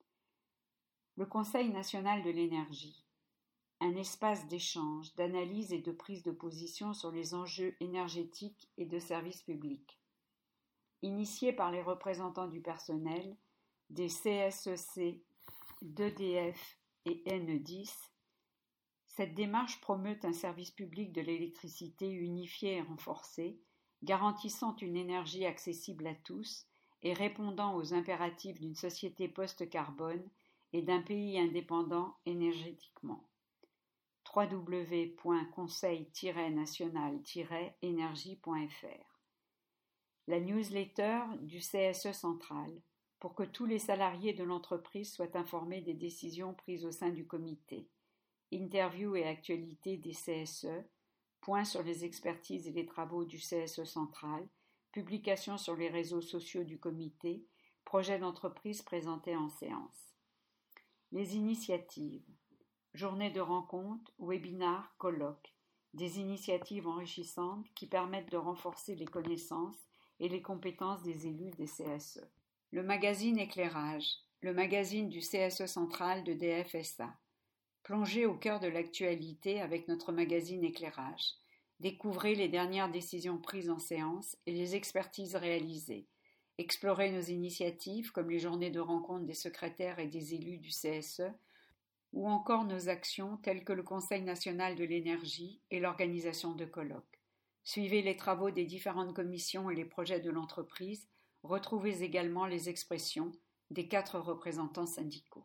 Le Conseil national de l'énergie. Un espace d'échange, d'analyse et de prise de position sur les enjeux énergétiques et de services publics. Initié par les représentants du personnel, des C S E C, d'E D F et N E dix, cette démarche promeut un service public de l'électricité unifié et renforcé, garantissant une énergie accessible à tous et répondant aux impératifs d'une société post-carbone et d'un pays indépendant énergétiquement. w w w point conseil tiret national tiret énergie point f r. La newsletter du C S E central, pour que tous les salariés de l'entreprise soient informés des décisions prises au sein du comité. Interview et actualité des C S E, point sur les expertises et les travaux du C S E central, publication sur les réseaux sociaux du comité, projet d'entreprise présenté en séance. Les initiatives. Journée de rencontres, webinars, colloques. Des initiatives enrichissantes qui permettent de renforcer les connaissances et les compétences des élus des C S E. Le magazine Éclairage, le magazine du C S E central de D F S A. Plongez au cœur de l'actualité avec notre magazine Éclairage. Découvrez les dernières décisions prises en séance et les expertises réalisées. Explorez nos initiatives comme les journées de rencontre des secrétaires et des élus du C S E ou encore nos actions telles que le Conseil national de l'énergie et l'organisation de colloques. Suivez les travaux des différentes commissions et les projets de l'entreprise. Retrouvez également les expressions des quatre représentants syndicaux.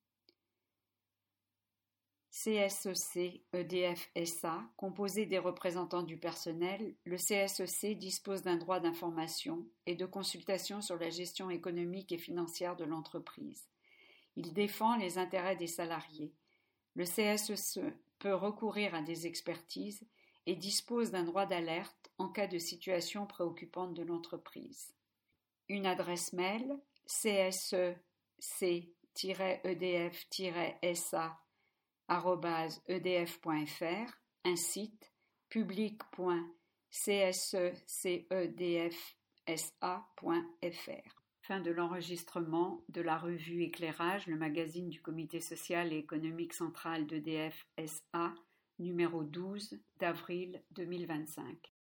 C S E C E D F S A, composé des représentants du personnel, le C S E C dispose d'un droit d'information et de consultation sur la gestion économique et financière de l'entreprise. Il défend les intérêts des salariés. Le C S E C peut recourir à des expertises et dispose d'un droit d'alerte en cas de situation préoccupante de l'entreprise. Une adresse mail c s e c e d f s a arobase e d f point f r, un site public point c s e c e d f s a point f r. Fin de l'enregistrement de la revue Éclairage, le magazine du Comité social et économique central d'E D F S A, numéro douze d'avril deux mille vingt-cinq.